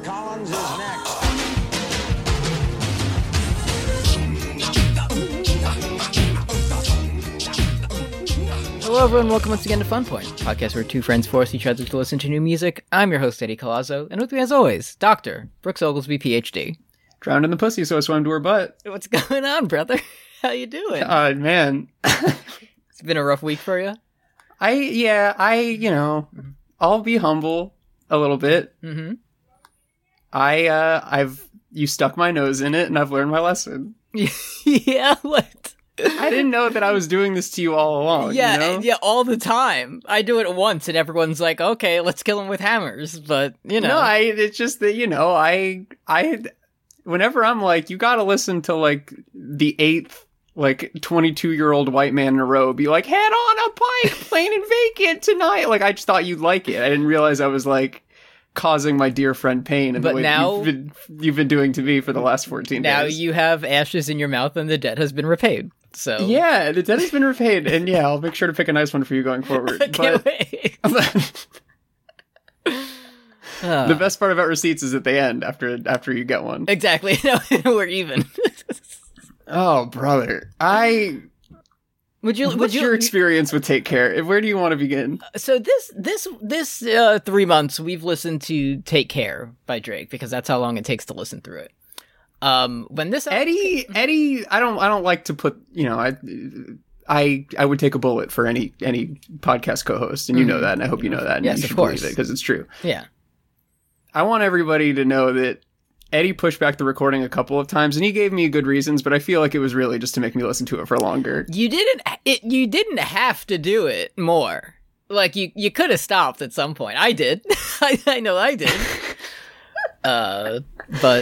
Collins is next. Hello everyone, welcome once again to Fun Point, a podcast where two friends force each other to listen to new music. I'm your host, Eddie Colazzo, and with me as always, Dr. Brooks Oglesby, PhD. Drowned in the pussy, so I swam to her butt. What's going on, brother? How you doing? Man. It's been a rough week for you? I'll be humble a little bit. Mm-hmm. You stuck my nose in it, and I've learned my lesson. Yeah, what? I didn't know that I was doing this to you all along. Yeah, you know? yeah, all the time. I do it once, and everyone's like, okay, let's kill him with hammers, but, you know. No, it's just that, whenever I'm like, you gotta listen to, like, the 8th, 22-year-old white man in a row be like, head on a pike, plain and vacant tonight. Like, I just thought you'd like it. I didn't realize I was, like, causing my dear friend pain in the way now, you've been doing to me for the last 14 days. Now you have ashes in your mouth, and the debt has bin repaid. So yeah, the debt has been repaid, and yeah, I'll make sure to pick a nice one for you going forward. Can't wait. The best part about receipts is at the end after you get one. Exactly. No, we're even. Oh, brother, What's your experience with Take Care? Where do you want to begin? So this 3 months we've listened to Take Care by Drake because that's how long it takes to listen through it. When this Eddie, I don't like to put, I would take a bullet for any podcast co-host, and you know that, and I hope you know that, and yes, you of should course, believe it because it's true. Yeah, I want everybody to know that Eddie pushed back the recording a couple of times, and he gave me good reasons, but I feel like it was really just to make me listen to it for longer. You didn't have to do it more. Like you could have stopped at some point. I did. I know I did. But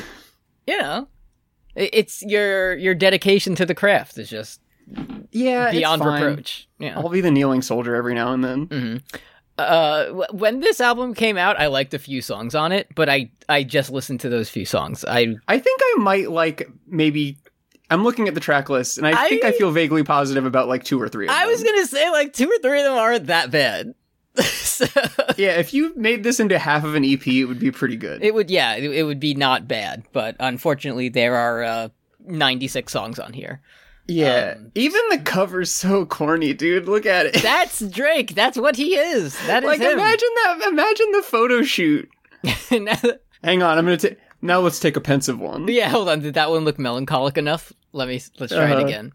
it's your dedication to the craft is just beyond reproach. Yeah. I'll be the kneeling soldier every now and then. Mm-hmm. When this album came out, I liked a few songs on it, but I just listened to those few songs. I think I might like maybe. I'm looking at the track list, and I think I feel vaguely positive about like 2 or 3 of them. I was gonna say like 2 or 3 of them aren't that bad. So, yeah, if you made this into half of an EP, it would be pretty good. It would be not bad, but unfortunately there are 96 songs on here. Yeah, even the cover's so corny, dude. Look at it. That's Drake. That's what he is. That is him. Imagine the photo shoot. Hang on, now let's take a pensive one. Yeah, hold on. Did that one look melancholic enough? Let's try it again.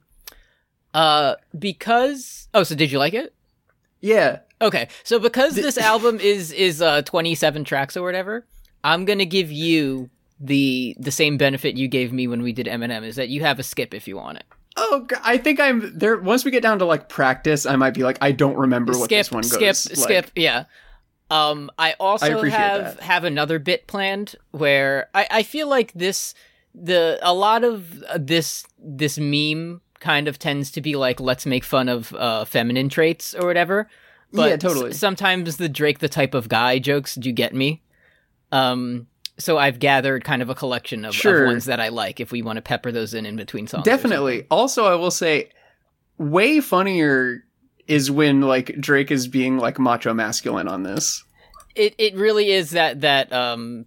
So did you like it? Yeah. Okay, so because this album is 27 tracks or whatever, I'm gonna give you the same benefit you gave me when we did Eminem, is that you have a skip if you want it. Oh, I think I'm there. Once we get down to like practice, I might be like, I don't remember what this one goes. Skip. Yeah. I also have another bit planned where I feel like a lot of this meme kind of tends to be like, let's make fun of feminine traits or whatever. But yeah, totally. Sometimes the Drake the type of guy jokes do get me. So I've gathered kind of a collection of ones that I like, if we want to pepper those in between songs. Definitely. Also, I will say, way funnier is when like Drake is being like macho masculine on this. It really is that don't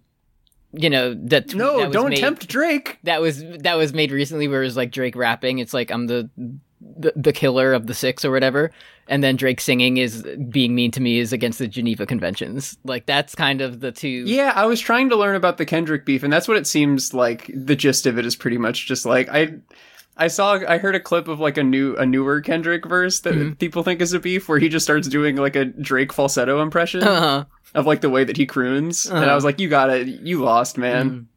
tempt Drake. That was made recently where it was like Drake rapping. It's like, I'm the killer of the 6 or whatever. And then Drake singing is being mean to me is against the Geneva Conventions. Like, that's kind of the two. Yeah, I was trying to learn about the Kendrick beef, and that's what it seems like. The gist of it is pretty much just like, I heard a clip of like a newer Kendrick verse that people think is a beef, where he just starts doing like a Drake falsetto impression of like the way that he croons. And I was like, you lost, man.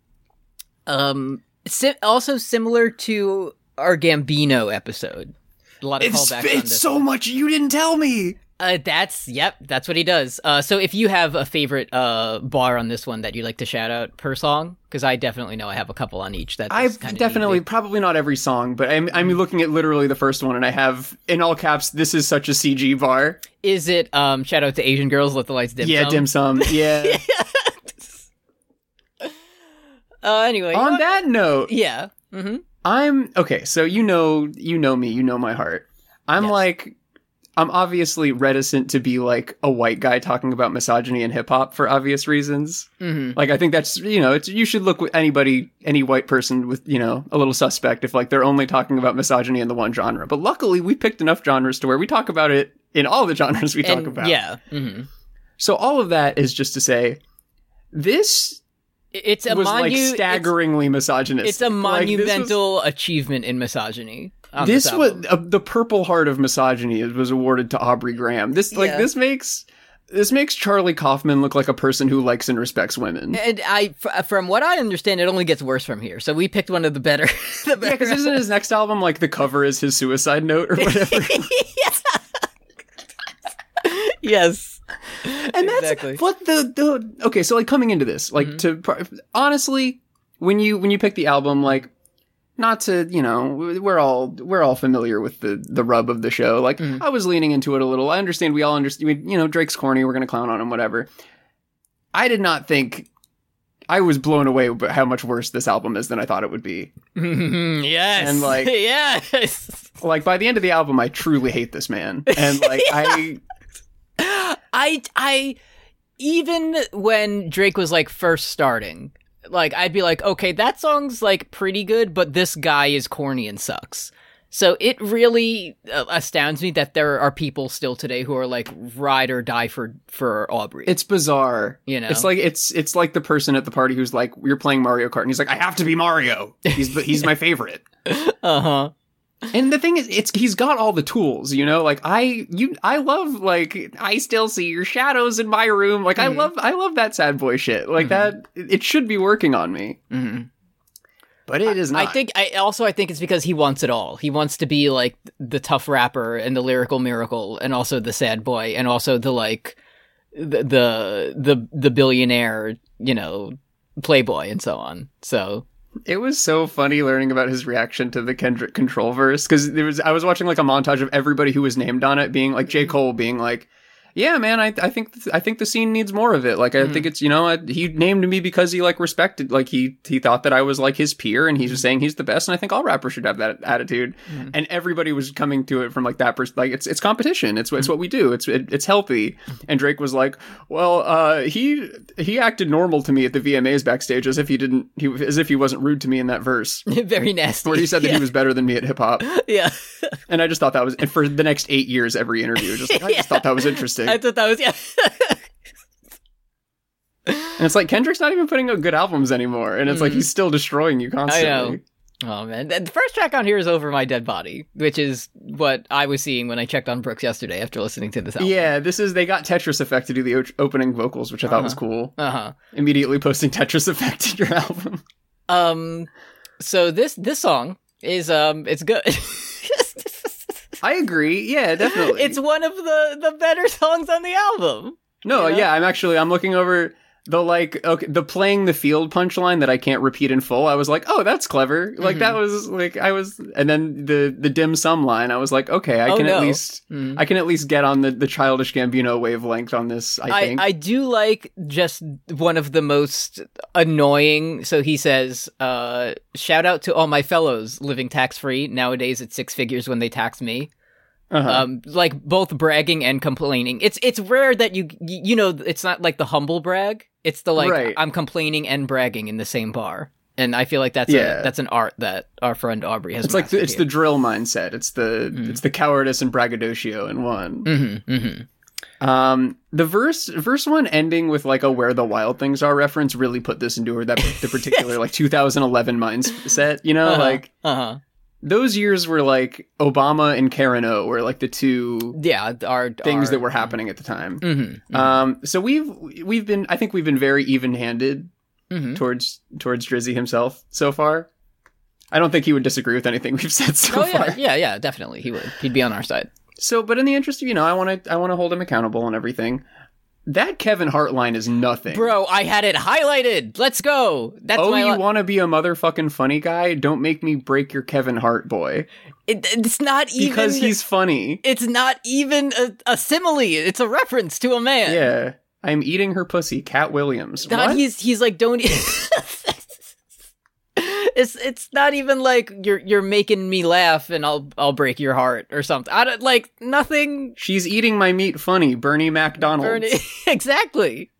Also similar to our Gambino episode. A lot of callbacks on this. It's so much you didn't tell me. That's what he does. So if you have a favorite bar on this one that you'd like to shout out per song, because I definitely know I have a couple on each. I've definitely, probably not every song, but I'm looking at literally the first one, and I have in all caps, "This is such a CG bar." Is it shout out to Asian girls, let the lights dim? Yeah, dim sum. Yeah. Anyway, on that note, yeah. Mm-hmm. I'm okay. So you know me, you know my heart. I'm like, I'm obviously reticent to be like a white guy talking about misogyny in hip hop for obvious reasons. Mm-hmm. Like, I think that's, you know, you should look with any white person with, you know, a little suspect if like they're only talking about misogyny in the one genre. But luckily we picked enough genres to where we talk about it in all the genres we talk about. Yeah. Mm-hmm. So all of that is just to say, this was like staggeringly misogynistic. It's a monumental achievement in misogyny. This was the Purple Heart of misogyny was awarded to Aubrey Graham. This makes Charlie Kaufman look like a person who likes and respects women. And from what I understand, it only gets worse from here. So we picked one of the better. Yeah, because isn't his next album like the cover is his suicide note or whatever? Yes. And exactly. That's what the okay. So like coming into this, like honestly, when you pick the album, like. Not to, you know, we're all familiar with the rub of the show. Like, I was leaning into it a little. I understand. We all understand. You know, Drake's corny. We're going to clown on him, whatever. I did not think... I was blown away by how much worse this album is than I thought it would be. Yes. And, like... yes. Like, by the end of the album, I truly hate this man. And, like, I... Even when Drake was, like, first starting... Like, I'd be like, okay, that song's, like, pretty good, but this guy is corny and sucks. So it really astounds me that there are people still today who are, like, ride or die for Aubrey. It's bizarre. You know? It's like it's like the person at the party who's like, you're playing Mario Kart, and he's like, I have to be Mario. He's my favorite. Uh-huh. And the thing is, he's got all the tools, you know. Like I love like I still see your shadows in my room. Like I love that sad boy shit. Like that, it should be working on me. But it is not. I think it's because he wants it all. He wants to be like the tough rapper and the lyrical miracle, and also the sad boy, and also the like the billionaire, you know, playboy, and so on. So. It was so funny learning about his reaction to the Kendrick Control verse, because I was watching like a montage of everybody who was named on it being like J. Cole being like, yeah, man, I think the scene needs more of it. Like, I think it's, you know, he named me because he like respected, like he thought that I was like his peer, and he's just saying he's the best. And I think all rappers should have that attitude. And everybody was coming to it from like that like it's competition. It's what we do. It's healthy. And Drake was like, well, he acted normal to me at the VMAs backstage as if he wasn't rude to me in that verse. Very nasty. Where he said that he was better than me at hip hop. Yeah. And I just thought that was, and for the next 8 years, every interview, just like, I just thought that was interesting. I thought that was, yeah. And it's like, Kendrick's not even putting out good albums anymore. And it's like, he's still destroying you constantly. I know. Oh, man. The first track on here is Over My Dead Body, which is what I was seeing when I checked on Brooks yesterday after listening to this album. Yeah, they got Tetris Effect to do the opening vocals, which I thought was cool. Immediately posting Tetris Effect in your album. So this song is, it's good. I agree. Yeah, definitely. It's one of the better songs on the album. No, you know? Yeah, I'm looking over the playing the field punchline that I can't repeat in full. I was like, oh, that's clever. Like that was like and then the dim sum line. I was like, okay, I can at least get on the Childish Gambino wavelength on this. I think I do like just one of the most annoying. So he says, shout out to all my fellows living tax free. Nowadays it's 6 figures when they tax me. Like both bragging and complaining. It's rare that you know, it's not like the humble brag. It's the like, right. I'm complaining and bragging in the same bar. And I feel like that's an art that our friend Aubrey has. It's like it's the drill mindset. It's the cowardice and braggadocio in one. The verse one ending with like a "Where the Wild Things Are" reference really put this into the particular like 2011 mindset. You know, those years were like Obama and Karen O were like the two things that were happening at the time. So we've been very even-handed towards Drizzy himself so far. I don't think he would disagree with anything we've said so far. Yeah, definitely he would. He'd be on our side. So, but in the interest of, you know, I want to hold him accountable and everything. That Kevin Hart line is nothing. Bro, I had it highlighted. Let's go. That's you want to be a motherfucking funny guy? Don't make me break your Kevin Hart, boy. It's not even... Because he's funny. It's not even a simile. It's a reference to a man. Yeah. I'm eating her pussy, Cat Williams. God, he's like, don't... It's not even like you're making me laugh and I'll break your heart or something. I don't like nothing. She's eating my meat funny, Bernie McDonald. Exactly.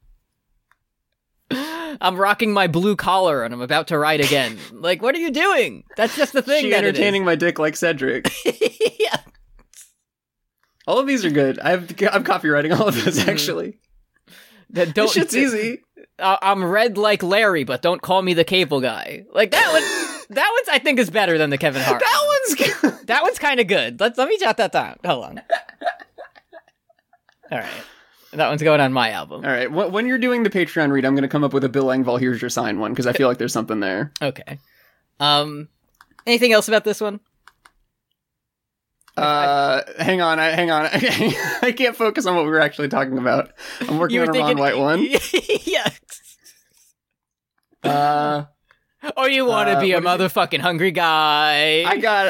I'm rocking my blue collar and I'm about to ride again. Like, what are you doing? That's just the thing. She entertaining my dick like Cedric. Yeah. All of these are good. I'm copywriting all of those actually. This shit's easy. I'm red like Larry, but don't call me the cable guy. Like that one. That one's I think is better than the Kevin Hart. That one's good. That one's kind of good. Let me jot that down. Hold on. All right. That one's going on my album. All right. When you're doing the Patreon read, I'm going to come up with a Bill Engvall Here's Your Sign one, because I feel like there's something there. Okay. Anything else about this one? Hang on. I can't focus on what we were actually talking about. I'm working on a Ron White one. Yeah. You want to be a motherfucking hungry guy.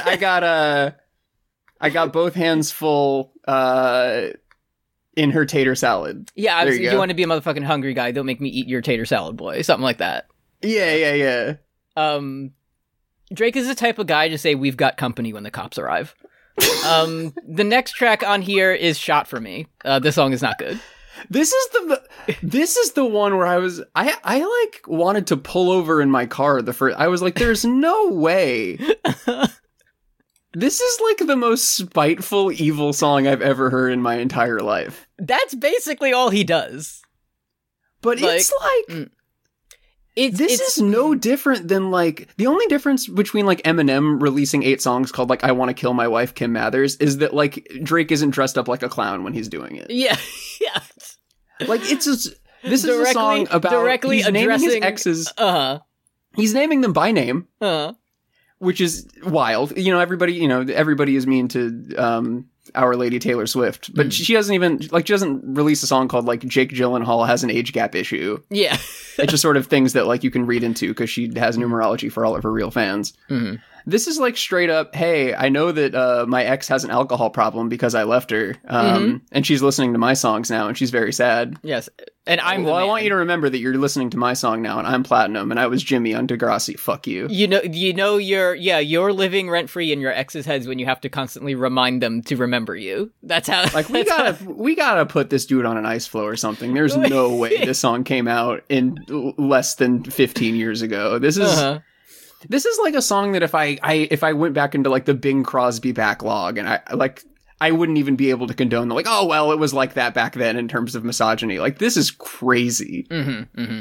I got both hands full, in her tater salad. Yeah, you want to be a motherfucking hungry guy, don't make me eat your tater salad, boy. Something like that. Yeah. Drake is the type of guy to say, we've got company when the cops arrive. The next track on here is Shot for Me. This song is not good. This is the one where I like wanted to pull over in my car I was like, there's no way. This is like the most spiteful, evil song I've ever heard in my entire life. That's basically all he does. But it's like... This is no different than, like... The only difference between, like, Eminem releasing 8 songs called, like, I Want to Kill My Wife, Kim Mathers, is that, like, Drake isn't dressed up like a clown when he's doing it. Yeah. Like, it's just... This is a song about... Directly naming his exes. He's naming them by name. Which is wild. Everybody is mean to Our Lady Taylor Swift, but she doesn't release a song called like Jake Gyllenhaal has an age gap issue. Yeah. It's just sort of things that like you can read into because she has numerology for all of her real fans. Mm-hmm. This is like straight up, hey, I know that my ex has an alcohol problem because I left her, and she's listening to my songs now, and she's very sad. Yes, and I want you to remember that you're listening to my song now, and I'm platinum, and I was Jimmy on Degrassi. Fuck you. You're living rent free in your ex's heads when you have to constantly remind them to remember you. That's how. Like we gotta put this dude on an ice floe or something. There's no way this song came out in less than 15 years ago. This is. This is like a song that if I went back into like the Bing Crosby backlog and I wouldn't even be able to condone like, oh, well, it was like that back then in terms of misogyny. Like, this is crazy. Mm-hmm, mm-hmm.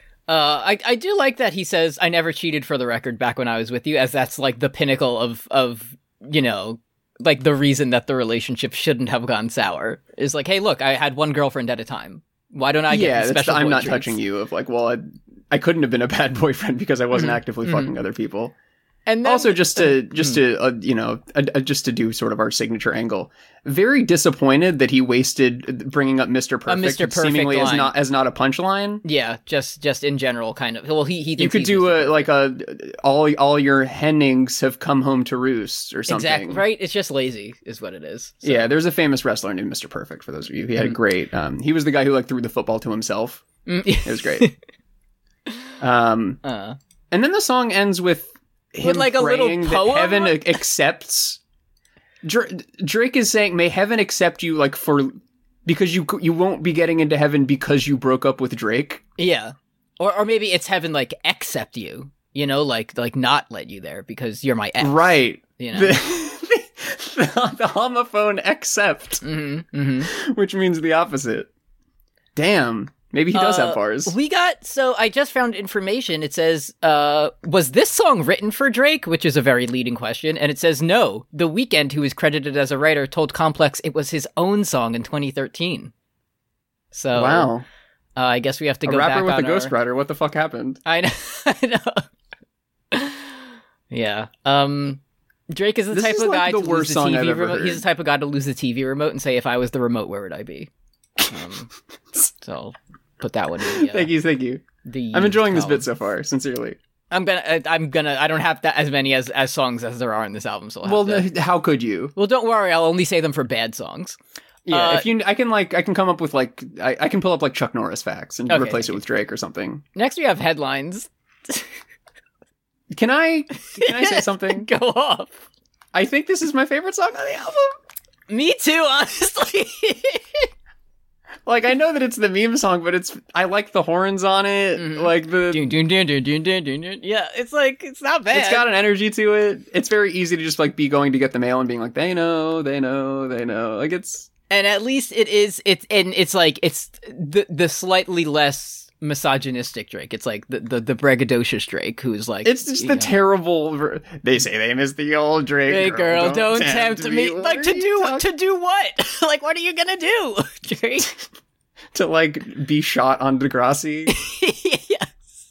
I do like that he says, I never cheated for the record back when I was with you, as that's like the pinnacle of like the reason that the relationship shouldn't have gone sour is like, hey, look, I had one girlfriend at a time. Why don't I get special I'm not treats? touching you of like, well, I couldn't have been a bad boyfriend because I wasn't actively fucking other people. And then, also just to do sort of our signature angle, very disappointed that he wasted bringing up Mr. Perfect, seemingly line. as not a punchline. Yeah, just in general, kind of. Well, he you could do all your hennings have come home to roost or something. Exactly right. It's just lazy, is what it is. So. Yeah, there's a famous wrestler named Mr. Perfect. For those of you, he had a great. He was the guy who like threw the football to himself. It was great. And then the song ends with him like a little poem that heaven accepts. Drake is saying, "May heaven accept you, like because you won't be getting into heaven because you broke up with Drake." Yeah, or maybe it's heaven like accept you, like not let you there because you're my ex, right? The homophone accept, which means the opposite. Damn. Maybe he does have bars. So I just found information. It says, was this song written for Drake? Which is a very leading question. And it says, no. The Weeknd, who is credited as a writer, told Complex it was his own song in 2013. So, wow. I guess we have to go back on a rapper with a ghostwriter. What the fuck happened? I know. Yeah. Drake is the type of guy to lose the TV remote. He's the type of guy to lose the TV remote and say, if I was the remote, where would I be? So... Put that one in. Thank you. I'm enjoying this bit so far, sincerely. I don't have that as many as songs as there are in this album, so how could you? Well, don't worry, I'll only say them for bad songs. Yeah, I can come up with like I can pull up like Chuck Norris facts and replace it with Drake or something. Next we have headlines. Can I say something? Go off. I think this is my favorite song on the album. Me too, honestly. Like, I know that it's the meme song, but I like the horns on it. Mm-hmm. Like the yeah, it's like, it's not bad. It's got an energy to it. It's very easy to just like be going to get the mail and being like, they know. Like it's, and at least it's the slightly less misogynistic Drake. It's like the braggadocious Drake who's like, it's just the terrible. They say they miss the old Drake. Hey girl, don't tempt me. Like to do what? Like what are you gonna do, Drake? To like be shot on Degrassi. Yes.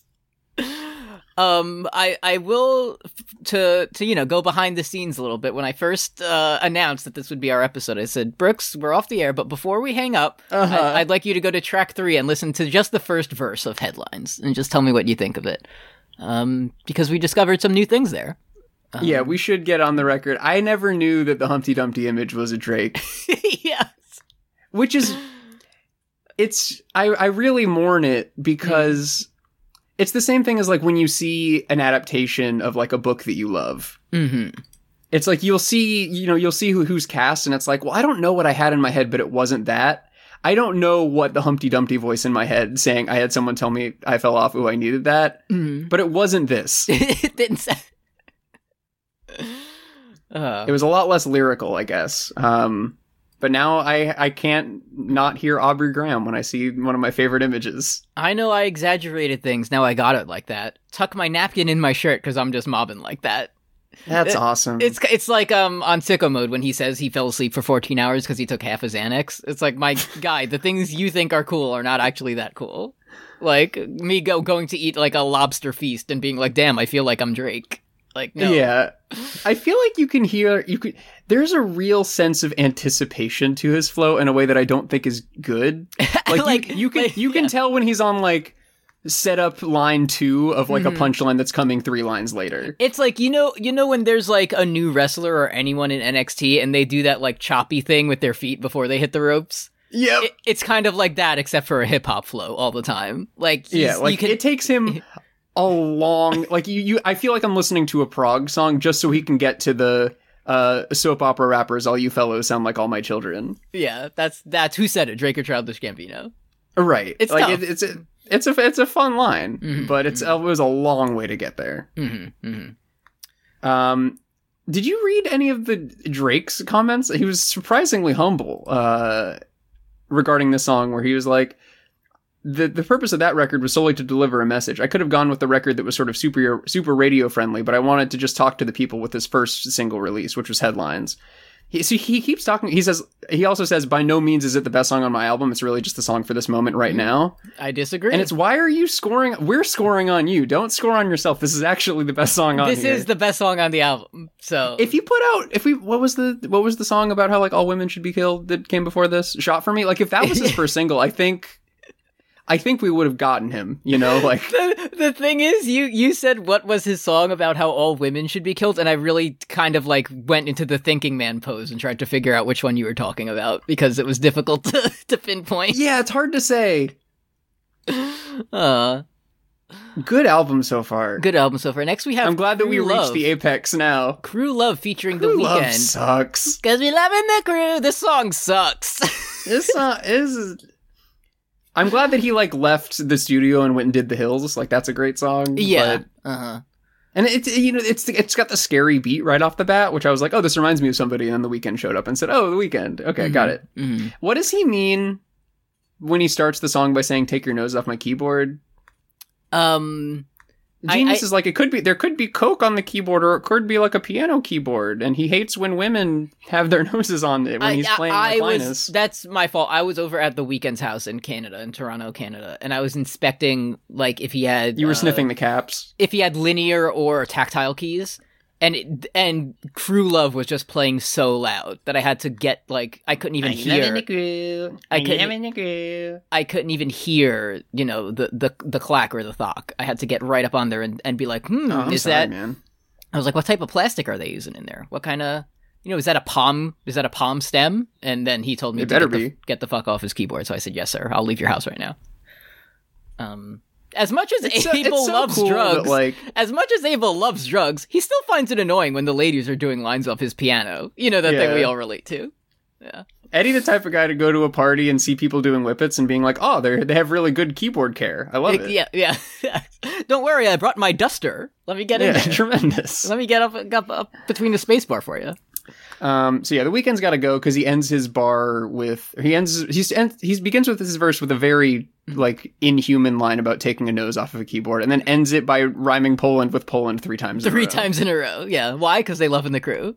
I will to go behind the scenes a little bit. When I first announced that this would be our episode, I said, Brooks, we're off the air, but before we hang up, I'd like you to go to track 3 and listen to just the first verse of Headlines and just tell me what you think of it. Because we discovered some new things there. Yeah, we should get on the record. I never knew that the Humpty Dumpty image was a Drake. Yes. Which is, I really mourn it because it's the same thing as like when you see an adaptation of like a book that you love. Mm-hmm. It's like you'll see who's cast, and it's like, well, I don't know what I had in my head, but it wasn't that. I don't know what the Humpty Dumpty voice in my head saying I had someone tell me I fell off, ooh, I needed that. Mm-hmm. But it wasn't this. It didn't say. It was a lot less lyrical, I guess. But now I can't not hear Aubrey Graham when I see one of my favorite images. I know I exaggerated things. Now I got it like that. Tuck my napkin in my shirt because I'm just mobbing like that. That's awesome. It's like on Sicko Mode when he says he fell asleep for 14 hours because he took half his Xanax. It's like, my guy, the things you think are cool are not actually that cool. Like me going to eat like a lobster feast and being like, damn, I feel like I'm Drake. Like, no. Yeah. I feel like there's a real sense of anticipation to his flow in a way that I don't think is good. Like, you can tell when he's on like set up line 2 of like a punchline that's coming 3 lines later. It's like, you know when there's like a new wrestler or anyone in NXT and they do that like choppy thing with their feet before they hit the ropes? Yeah. It's kind of like that, except for a hip hop flow all the time. Like, it takes him a long, like I feel like I'm listening to a prog song just so he can get to the soap opera rappers, all you fellows sound like all my children. Yeah, that's who said it, Drake or Childish Gambino. Right. It's like tough. It's a fun line, but it was a long way to get there. Did you read any of the Drake's comments? He was surprisingly humble regarding this song, where he was like, the purpose of that record was solely to deliver a message. I could have gone with the record that was sort of super radio friendly, but I wanted to just talk to the people with his first single release, which was Headlines. He keeps talking. He also says, by no means is it the best song on my album. It's really just the song for this moment right now. I disagree. And it's, why are you scoring? We're scoring on you. Don't score on yourself. This is actually the best song on here. This is the best song on the album. So what was the song about how like all women should be killed that came before this? Shot for Me? Like if that was his first single, I think we would have gotten him, like... The thing is, you said what was his song about how all women should be killed, and I really kind of, like, went into the thinking man pose and tried to figure out which one you were talking about, because it was difficult to pinpoint. Yeah, it's hard to say. Good album so far. Next we have I'm glad that we reached the apex now. Crew Love featuring The Weeknd. Love sucks. Because we loving the crew. This song sucks. This song is... I'm glad that he like left the studio and went and did The Hills. Like that's a great song. Yeah. And it's got the scary beat right off the bat, which I was like, oh, this reminds me of somebody. And then The Weeknd showed up and said, oh, The Weeknd. Okay, got it. Mm-hmm. What does he mean when he starts the song by saying, take your nose off my keyboard? Genius is like, there could be coke on the keyboard, or it could be like a piano keyboard, and he hates when women have their noses on it when he's playing Linus. That's my fault. I was over at The Weeknd's house in Canada, in Toronto, Canada, and I was inspecting, like, if he had... You were sniffing the caps? If he had linear or tactile keys, and Crew Love was just playing so loud that I had to get, like, I couldn't even hear... I couldn't even hear, the clack or the thock. I had to get right up on there and be like, man. I was like, what type of plastic are they using in there? What kind of, is that a palm stem? And then he told me to get the fuck off his keyboard. So I said, yes, sir. I'll leave your house right now. As much as Abel loves drugs, as much as Abel loves drugs, he still finds it annoying when the ladies are doing lines off his piano. You know, that thing we all relate to. Yeah. Eddie, the type of guy to go to a party and see people doing whippets and being like, oh, they have really good keyboard care. I love it. Yeah. Don't worry, I brought my duster. Let me get in there. Tremendous. Let me get up between the space bar for you. The Weeknd's got to go because he ends his bar with he begins with his verse with a very inhuman line about taking a nose off of a keyboard, and then ends it by rhyming Poland with Poland 3 times. Three times in a row. Yeah. Why? Because they love in the crew.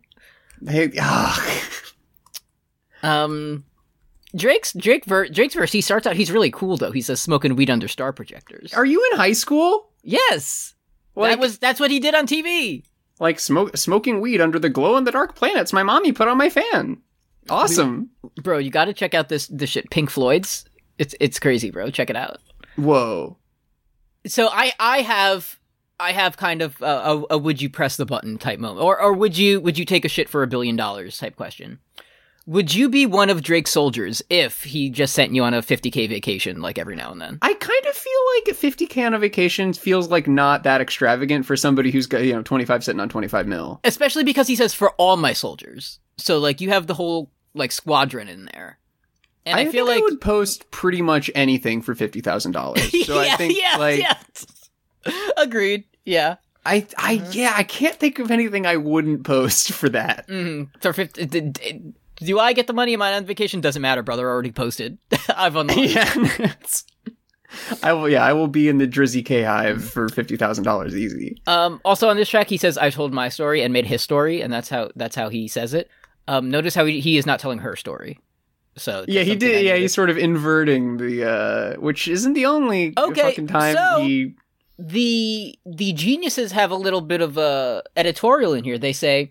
Drake's verse, he starts out, he's really cool though. He says smoking weed under star projectors. Are you in high school? Yes. That's what he did on TV. Like smoking weed under the glow in the dark planets my mommy put on my fan. Awesome. Bro, you got to check out this shit. Pink Floyd's. It's crazy, bro. Check it out. Whoa. So I have kind of a would you press the button type moment, or would you take a shit for $1 billion type question. Would you be one of Drake's soldiers if he just sent you on a 50K vacation like every now and then? I kind of feel like a 50K on a vacation feels like not that extravagant for somebody who's got 25 sitting on 25 mil. Especially because he says for all my soldiers. So like you have the whole squadron in there. And I feel like I would post pretty much anything for $50,000. So I think agreed. Yeah. I can't think of anything I wouldn't post for that. For 50. Do I get the money? Am I on vacation? Doesn't matter, brother. I already posted. I've unlocked. Yeah. I will be in the Drizzy K Hive for $50,000 easy. Also on this track, he says, "I told my story and made his story," and that's how he says it. Notice how he is not telling her story. So yeah, he did. Yeah, he's sort of inverting the, which isn't the only fucking time he. The geniuses have a little bit of a editorial in here. They say,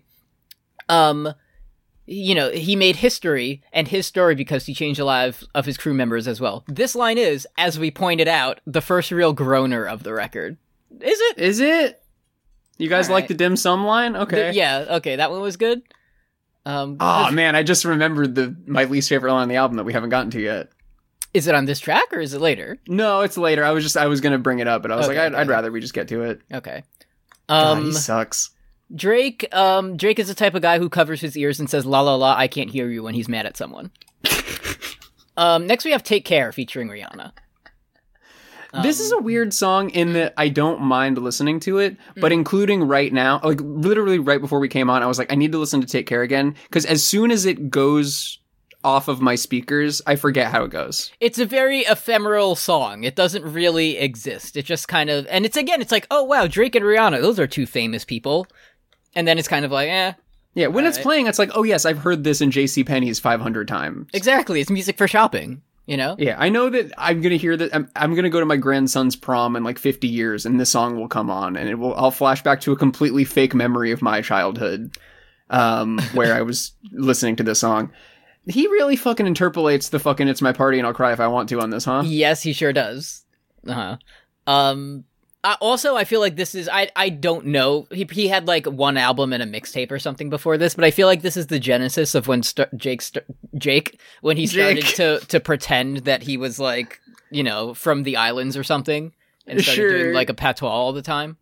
he made history and his story because he changed the lives of his crew members as well. This line is, as we pointed out, the first real groaner of the record. Is it? You guys like the dim sum line? Okay. Okay, that one was good. Man, I just remembered my least favorite line on the album that we haven't gotten to yet. Is it on this track or is it later? No, it's later. I was going to bring it up, but I was I'd rather we just get to it. Okay. God, he sucks. Drake is the type of guy who covers his ears and says, la la la, I can't hear you when he's mad at someone. Next we have Take Care featuring Rihanna. This is a weird song in that I don't mind listening to it, but including right now, like literally right before we came on, I was like, I need to listen to Take Care again, because as soon as it goes off of my speakers, I forget how it goes. It's a very ephemeral song. It doesn't really exist. It just kind of, and it's like, oh wow, Drake and Rihanna, those are two famous people. And then it's kind of like, Yeah, when it's playing, it's like, oh yes, I've heard this in JCPenney's 500 times. Exactly, it's music for shopping, Yeah, I know that I'm going to hear that, I'm going to go to my grandson's prom in 50 years, and this song will come on, and I'll flash back to a completely fake memory of my childhood, where I was listening to this song. He really fucking interpolates the fucking "It's My Party and I'll Cry If I Want to" on this, huh? Yes, he sure does. I feel like this is, I don't know. He had one album and a mixtape or something before this, but I feel like this is the genesis of when Jake, when he started to pretend that he was from the islands or something and started doing a patois all the time.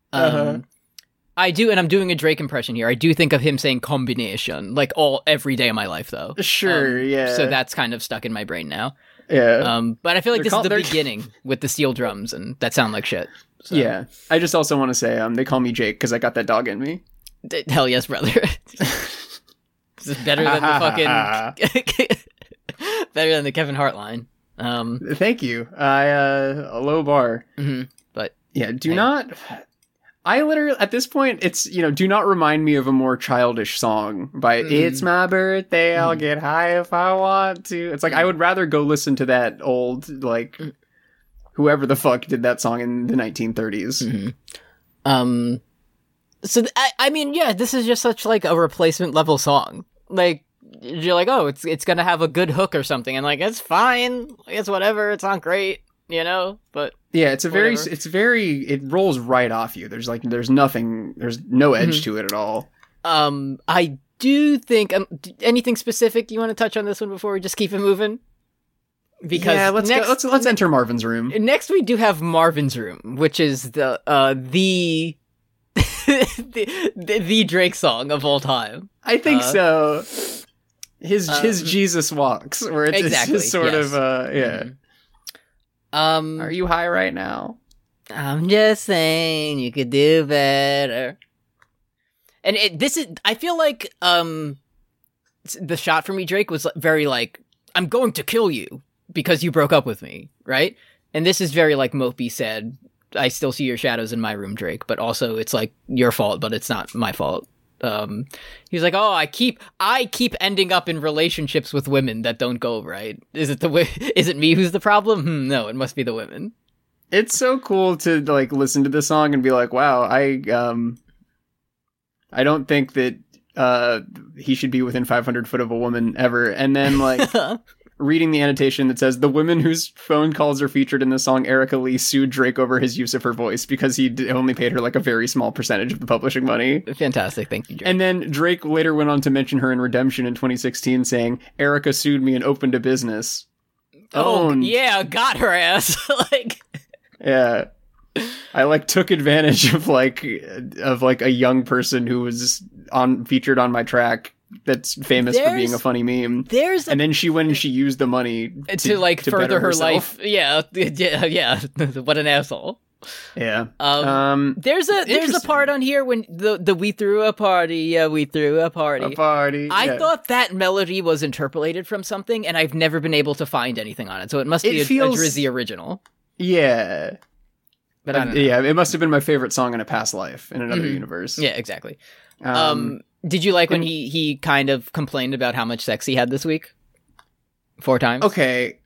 I do, and I'm doing a Drake impression here. I do think of him saying combination every day of my life, though. Sure, yeah. So that's kind of stuck in my brain now. Yeah. But I feel like this is the beginning with the steel drums, and that sound like shit. So. Yeah. I just also want to say, they call me Jake because I got that dog in me. Hell yes, brother. This is better than the fucking better than the Kevin Hart line. Thank you. A low bar. Mm-hmm. But yeah, I literally, at this point, it's, do not remind me of a more childish song by It's My Birthday, I'll get high if I want to. It's I would rather go listen to that old, whoever the fuck did that song in the 1930s. Mm-hmm. So, I mean, yeah, this is just such, a replacement level song. You're like, oh, it's gonna have a good hook or something, and it's fine, it's whatever, it's not great. But yeah, it rolls right off you. There's nothing, there's no edge to it at all. I do think, anything specific you want to touch on this one before we just keep it moving? Because let's enter Marvin's Room. Next, we do have Marvin's Room, which is the the Drake song of all time. I think so. His Jesus Walks, where it's exactly, his sort of Mm-hmm. Are you high right now? I'm just saying you could do better. And I feel like the shot for me, Drake, was very like, I'm going to kill you because you broke up with me, right? And this is very like Mopey said, I still see your shadows in my room, Drake, but also it's like your fault, but it's not my fault. He's like, oh, I keep ending up in relationships with women that don't go right. Is it me who's the problem? No, it must be the women. It's so cool to like listen to this song and be like, wow, I don't think that he should be within 500 foot of a woman ever. And then like reading the annotation that says the women whose phone calls are featured in the song, Erica Lee sued Drake over his use of her voice because he only paid her like a very small percentage of the publishing money. Fantastic. Thank you, Drake. And then Drake later went on to mention her in Redemption in 2016 saying, Erica sued me and opened a business. Yeah, got her ass. Like, yeah. I like took advantage of like a young person who was featured on my track that's famous for being a funny meme. And then she used the money to like further her life. Yeah. What an asshole. Yeah. There's a part on here when the we threw a party. Yeah, we threw a party. I thought that melody was interpolated from something, and I've never been able to find anything on it. So it must be a Drizzy original. Yeah. But I don't know. Yeah, it must have been my favorite song in a past life in another universe. Yeah, exactly. Did you like when he kind of complained about how much sex he had this week? 4 times? Okay.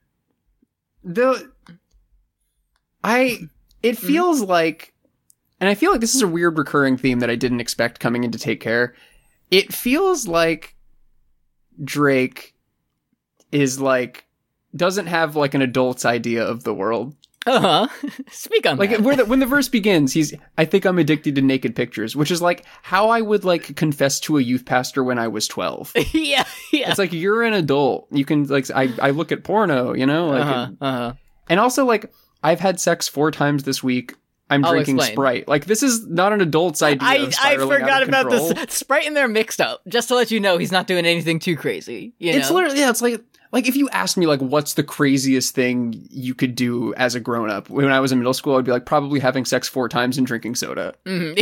It feels like, and I feel like this is a weird recurring theme that I didn't expect coming into Take Care. It feels like Drake is like, doesn't have like an adult's idea of the world. Speak on like that. When the verse begins, I think I'm addicted to naked pictures, which is like how I would like confess to a youth pastor when I was 12. yeah. It's like, you're an adult. You can like, I look at porno, you know? Like, and also like, I've had sex 4 times this week. I'm drinking Sprite. Like, this is not an adult's idea of spiraling forgot out of about control. the Sprite in there mixed up. Just to let you know, he's not doing anything too crazy. You know? It's literally, yeah, it's like if you asked me, like, what's the craziest thing you could do as a grown-up? When I was in middle school, I'd be like, probably having sex 4 times and drinking soda.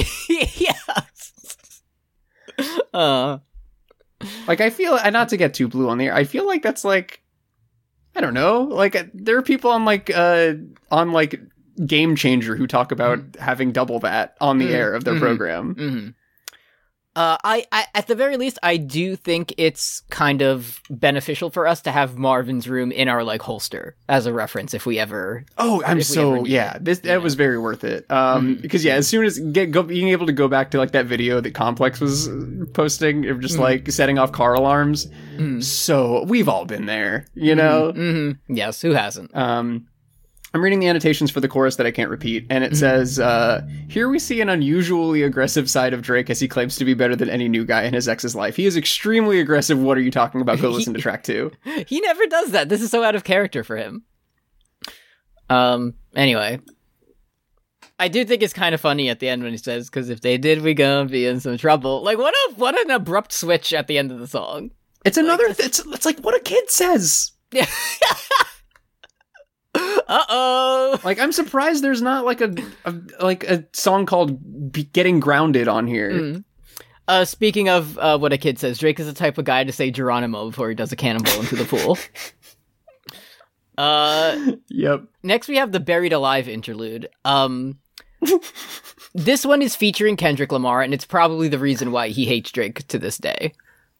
Yeah. Like, I feel, and not to get too blue on the air, I feel like that's, like, I don't know, like, there are people on Game Changer who talk about having double that on the air of their program. I at the very least, I do think it's kind of beneficial for us to have Marvin's Room in our like holster as a reference if we ever. Oh, that was very worth it. Because as soon as being able to go back to like that video that Complex was posting of just like setting off car alarms. So we've all been there, you know. Yes, who hasn't? I'm reading the annotations for the chorus that I can't repeat, and it says, here we see an unusually aggressive side of Drake as he claims to be better than any new guy in his ex's life. He is extremely aggressive. What are you talking about? Go listen to track 2. He never does that. This is so out of character for him. Anyway. I do think it's kind of funny at the end when he says, because if they did, we gonna be in some trouble. Like, what an abrupt switch at the end of the song. It's another, it's like what a kid says. Yeah. Uh-oh. Like, I'm surprised there's not like a song called Getting Grounded on here. Speaking of what a kid says, Drake is the type of guy to say Geronimo before he does a cannonball into the pool. Yep. Next we have the Buried Alive interlude. This one is featuring Kendrick Lamar, and it's probably the reason why he hates Drake to this day.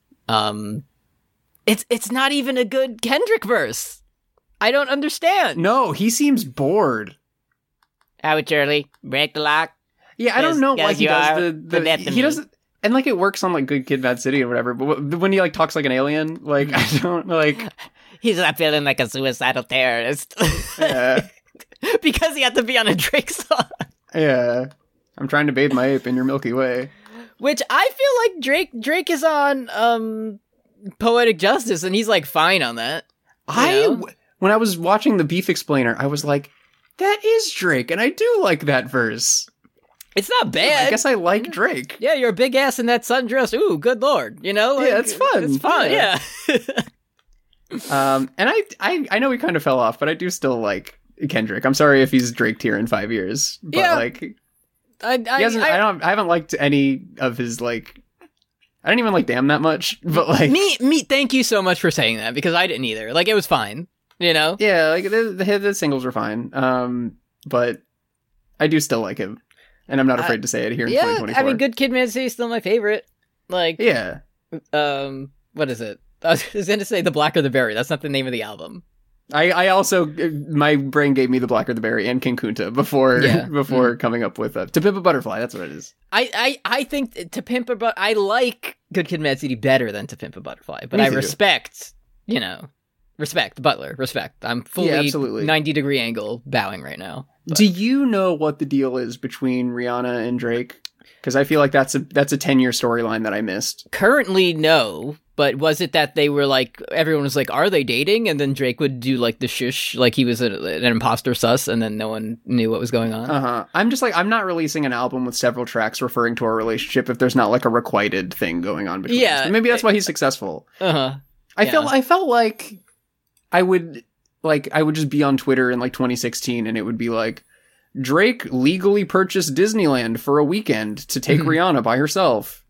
It's not even a good Kendrick verse. I don't understand. No, he seems bored. Out Charlie, break the lock. Yeah, I don't know why he does he doesn't, and like it works on like Good Kid, Mad City or whatever. But when he like talks like an alien, like I don't like. He's not feeling like a suicidal terrorist. Yeah. Because he had to be on a Drake song. Yeah, I'm trying to bathe my ape in your Milky Way. Which I feel like Drake is on Poetic Justice, and he's like fine on that. when I was watching the Beef Explainer, I was like, that is Drake, and I do like that verse. It's not bad. I guess I like Drake. Yeah, you're a big ass in that sundress. Ooh, good lord. You know? Like, yeah, it's fun. It's fun, yeah. And I know we kind of fell off, but I do still like Kendrick. I'm sorry if he's Drake tier in 5 years. But like I haven't liked any of his like I don't even like Damn that much. But like me thank you so much for saying that, because I didn't either. Like it was fine. You know? Yeah, like the singles were fine. But I do still like him. And I'm not afraid to say it here in 2024. I mean, Good Kid, Mad City is still my favorite. Like, yeah. What is it? I was going to say The Black or the Berry. That's not the name of the album. I also, my brain gave me The Black or the Berry and King Kunta before coming up with To Pimp a Butterfly. That's what it is. I think To Pimp a Butterfly, I like Good Kid, Mad City better than To Pimp a Butterfly, but I respect, respect Butler, respect. I'm fully absolutely 90-degree angle bowing right now. But. Do you know what the deal is between Rihanna and Drake? Because I feel like that's a 10-year storyline that I missed. Currently, no. But was it that they were like, everyone was like, are they dating? And then Drake would do like the shush, like he was an imposter sus, and then no one knew what was going on. I'm just like, I'm not releasing an album with several tracks referring to our relationship if there's not like a requited thing going on between us. But maybe that's why he's successful. I felt like I would just be on Twitter in like 2016 and it would be like, Drake legally purchased Disneyland for a weekend to take Rihanna by herself.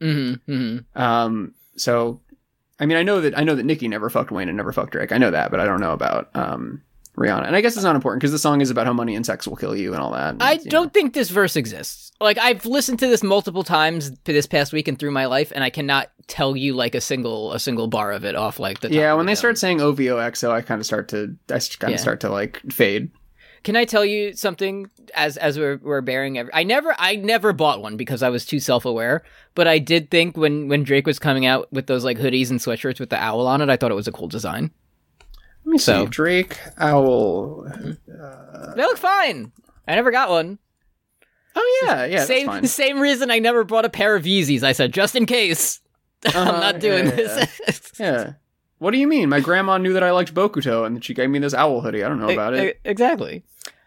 So, I mean, I know that Nicki never fucked Wayne and never fucked Drake. I know that, but I don't know about Rihanna. And I guess it's not important because the song is about how money and sex will kill you and all that. I don't think this verse exists. Like, I've listened to this multiple times this past week and through my life, and I cannot tell you like a single bar of it off like the top. Yeah, when they start saying OVOXO, I kind of start to like fade. Can I tell you something as we're bearing I never bought one because I was too self-aware, but I did think when Drake was coming out with those like hoodies and sweatshirts with the owl on it, I thought it was a cool design. Let me see. Drake owl. They look fine. I never got one. Oh yeah. Same reason I never bought a pair of Yeezys. I said just in case. I'm not doing this. Yeah. What do you mean? My grandma knew that I liked Bokuto, and she gave me this owl hoodie. I don't know about it. Exactly.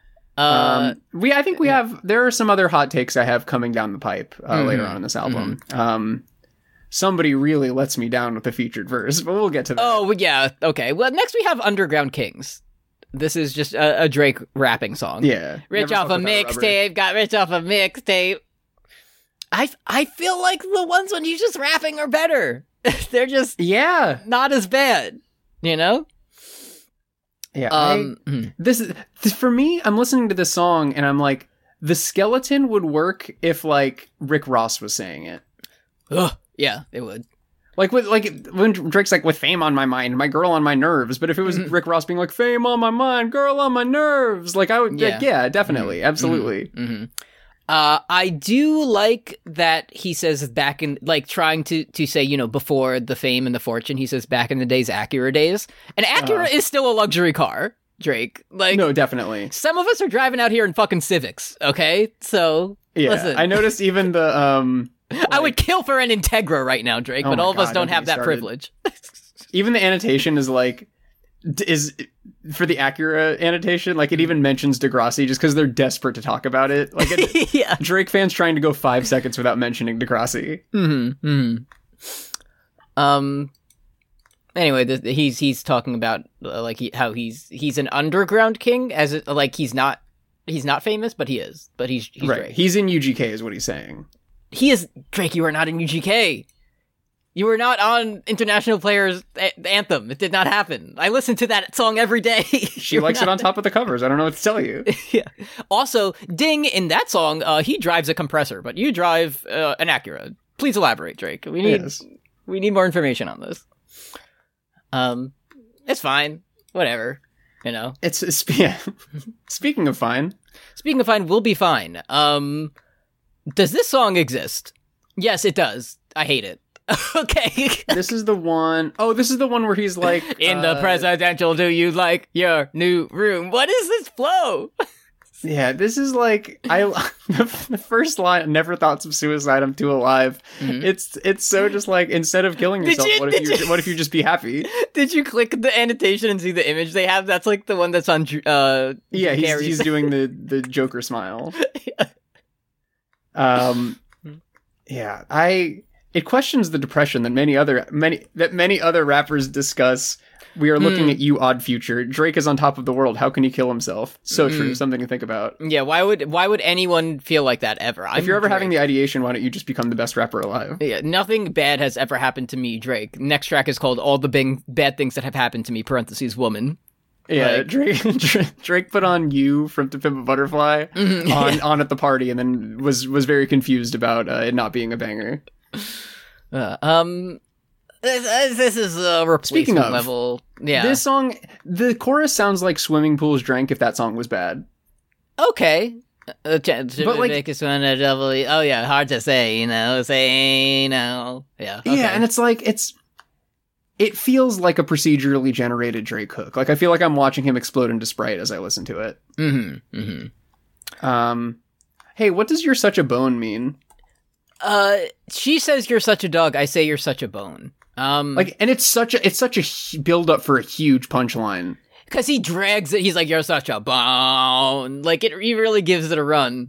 I think we have. There are some other hot takes I have coming down the pipe later on in this album. Somebody really lets me down with the featured verse, but we'll get to that. Oh yeah, okay. Well, next we have Underground Kings. This is just a Drake rapping song. Yeah, rich off a mixtape. Got rich off a mixtape. I feel like the ones when he's just rapping are better. They're just not as bad, you know? Yeah. This for me, I'm listening to this song and I'm like, the skeleton would work if like Rick Ross was saying it. Ugh, yeah, it would. Like when Drake's like, with fame on my mind, my girl on my nerves. But if it was Rick Ross being like, fame on my mind, girl on my nerves, like I would, definitely, absolutely. I do like that he says back in, like, trying to say, you know, before the fame and the fortune, he says back in the days, Acura days. And Acura is still a luxury car, Drake. Like, no, definitely. Some of us are driving out here in fucking Civics, okay? So, listen. I noticed even the, I would kill for an Integra right now, Drake, but all of us don't have that privilege. Even the annotation is like, for the Acura annotation, like it even mentions Degrassi just because they're desperate to talk about it. Like Drake fans trying to go 5 seconds without mentioning Degrassi. Anyway, he's talking about how he's an underground king, as like he's not famous, but he is. But he's right. Drake. He's in UGK, is what he's saying. He is Drake. You are not in UGK. You were not on International Players Anthem. It did not happen. I listen to that song every day. She likes it on top of the covers. I don't know what to tell you. Yeah. Also, Ding, in that song, he drives a compressor, but you drive an Acura. Please elaborate, Drake. We need more information on this. It's fine. Whatever. You know. Speaking of fine. Speaking of fine, we'll be fine. Does this song exist? Yes, it does. I hate it. Okay. This is the one where he's like, in the presidential, do you like your new room? What is this flow? Yeah, this is like the first line. Never thoughts of suicide. I'm too alive. Mm-hmm. It's so just like instead of killing yourself, what if you just be happy? Did you click the annotation and see the image they have? That's like the one that's on. Yeah, he's doing the Joker smile. Yeah. It questions the depression that many other rappers discuss. We are looking at you, odd future. Drake is on top of the world. How can he kill himself? So true. Something to think about. Yeah. Why would anyone feel like that ever? If you're ever having the ideation, why don't you just become the best rapper alive? Yeah. Nothing bad has ever happened to me, Drake. Next track is called "All the Bad Things That Have Happened to Me." (Parentheses Woman. Yeah. Like, Drake put on "You" from "To Pimp a Butterfly" on at the party, and then was very confused about it not being a banger. This is a replacement level. Yeah. This song, the chorus sounds like "Swimming Pools Drank" if that song was bad. Okay. But like, oh yeah, hard to say, say no. Yeah. Okay. Yeah, and it's like, it feels like a procedurally generated Drake hook. Like, I feel like I'm watching him explode into Sprite as I listen to it. Hey, what does "you're such a bone" mean? She says "you're such a dog." I say "you're such a bone." And it's such a build up for a huge punchline. Because he drags it. He's like, "You're such a bone." Like, he really gives it a run,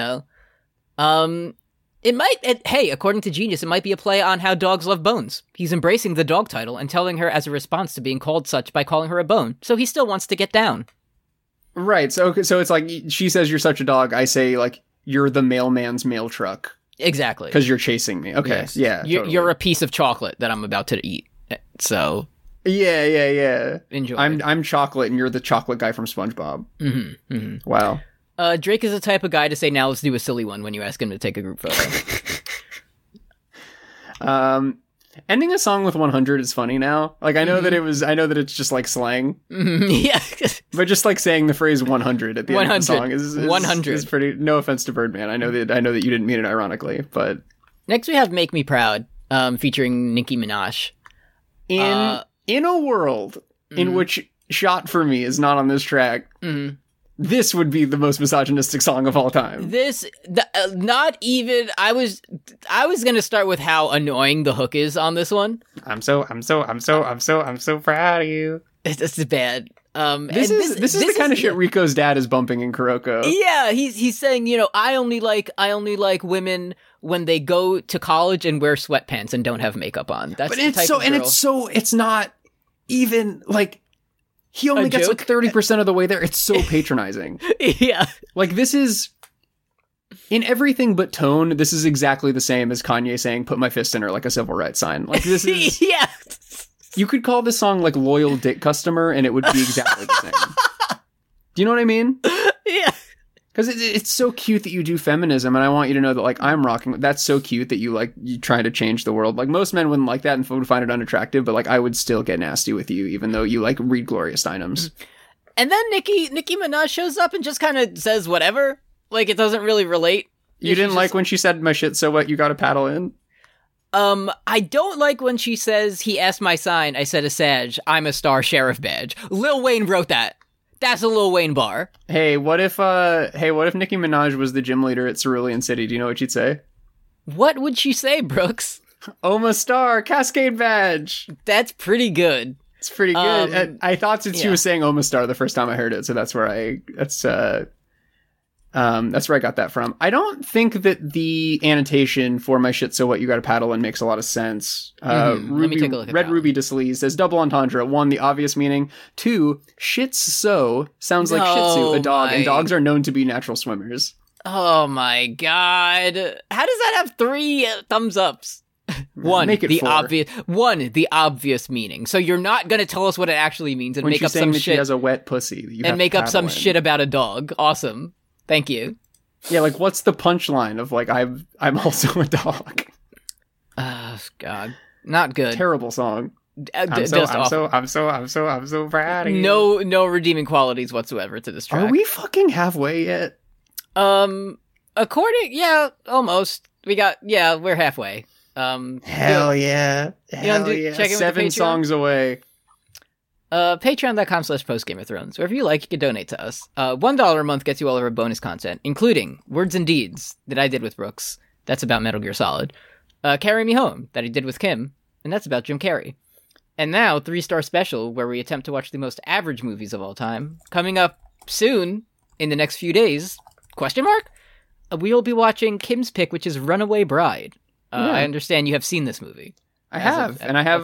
It might, hey, according to Genius, it might be a play on how dogs love bones. He's embracing the dog title and telling her as a response to being called such by calling her a bone. So he still wants to get down. Right. So it's like, she says "you're such a dog." I say, like, "You're the mailman's mail truck." Exactly. Because you're chasing me. Okay. Yes. Yeah. You're a piece of chocolate that I'm about to eat. So. Yeah. Enjoy. I'm chocolate and you're the chocolate guy from SpongeBob. Mm-hmm. Wow. Drake is the type of guy to say, "Now let's do a silly one," when you ask him to take a group photo. Ending a song with 100 is funny now. Like, I know that it's just like slang. Yeah. But just like saying the phrase 100 at the end of the song is 100 is pretty, no offense to Birdman. I know that you didn't mean it ironically, but. Next we have "Make Me Proud," featuring Nicki Minaj. In a world in which "Shot for Me" is not on this track, this would be the most misogynistic song of all time. Not even. I was gonna start with how annoying the hook is on this one. I'm so proud of you. It's bad. This is the kind of shit Rico's dad is bumping in Kuroko. Yeah, he's saying, I only like women when they go to college and wear sweatpants and don't have makeup on. That's but the type of girl. It's not even like. He only gets like 30% of the way there. It's so patronizing. Yeah. Like, this is, in everything but tone, this is exactly the same as Kanye saying, "Put my fist in her," like a civil rights sign. Like, this is... Yeah. You could call this song, like, "Loyal Dick Customer," and it would be exactly the same. Do you know what I mean? Yeah. Because it's so cute that you do feminism, and I want you to know that, like, I'm rocking. That's so cute that you try to change the world. Like, most men wouldn't like that and would find it unattractive, but, like, I would still get nasty with you, even though you, like, read Gloria Steinem's. And then Nicki Minaj shows up and just kind of says whatever. Like, it doesn't really relate. You didn't like when she said, "My shit, so what, you gotta paddle in"? I don't like when she says, "He asked my sign, I said a Sag, I'm a star sheriff badge." Lil Wayne wrote that. That's a Lil Wayne bar. Hey, what if Nicki Minaj was the gym leader at Cerulean City? Do you know what she'd say? What would she say, Brooks? "Oma Star, Cascade Badge." That's pretty good. It's pretty good. I thought she was saying "Oma Star" the first time I heard it, so that's where I got that from. I don't think that the annotation for "My shit, so what, you gotta paddle in" makes a lot of sense. Let me take a look at Red Ruby DeSleaze says double entendre. 1, the obvious meaning. 2, "shit's so" sounds like Shih Tzu, a dog, and dogs are known to be natural swimmers. Oh my god. How does that have 3 thumbs ups? One, make it the 4. obvious. 1, the obvious meaning. So you're not going to tell us what it actually means and when make up some shit. She has a wet pussy. And make up some shit about a dog. Awesome. Thank you. Yeah, like, what's the punchline of, like, I'm also a dog? Oh, God. Not good. Terrible song. I'm so proud of you. No redeeming qualities whatsoever to this track. Are we fucking halfway yet? Yeah, almost. We're halfway. Hell yeah. Hell yeah. 7 songs away. Patreon.com/postgameofthrones. Wherever you like, you can donate to us. $1 a month gets you all of our bonus content, including Words and Deeds that I did with Brooks. That's about Metal Gear Solid. Carry Me Home that I did with Kim, and that's about Jim Carrey. And now, 3-Star Special, where we attempt to watch the most average movies of all time. Coming up soon, in the next few days, ? We will be watching Kim's pick, which is Runaway Bride. I understand you have seen this movie. I have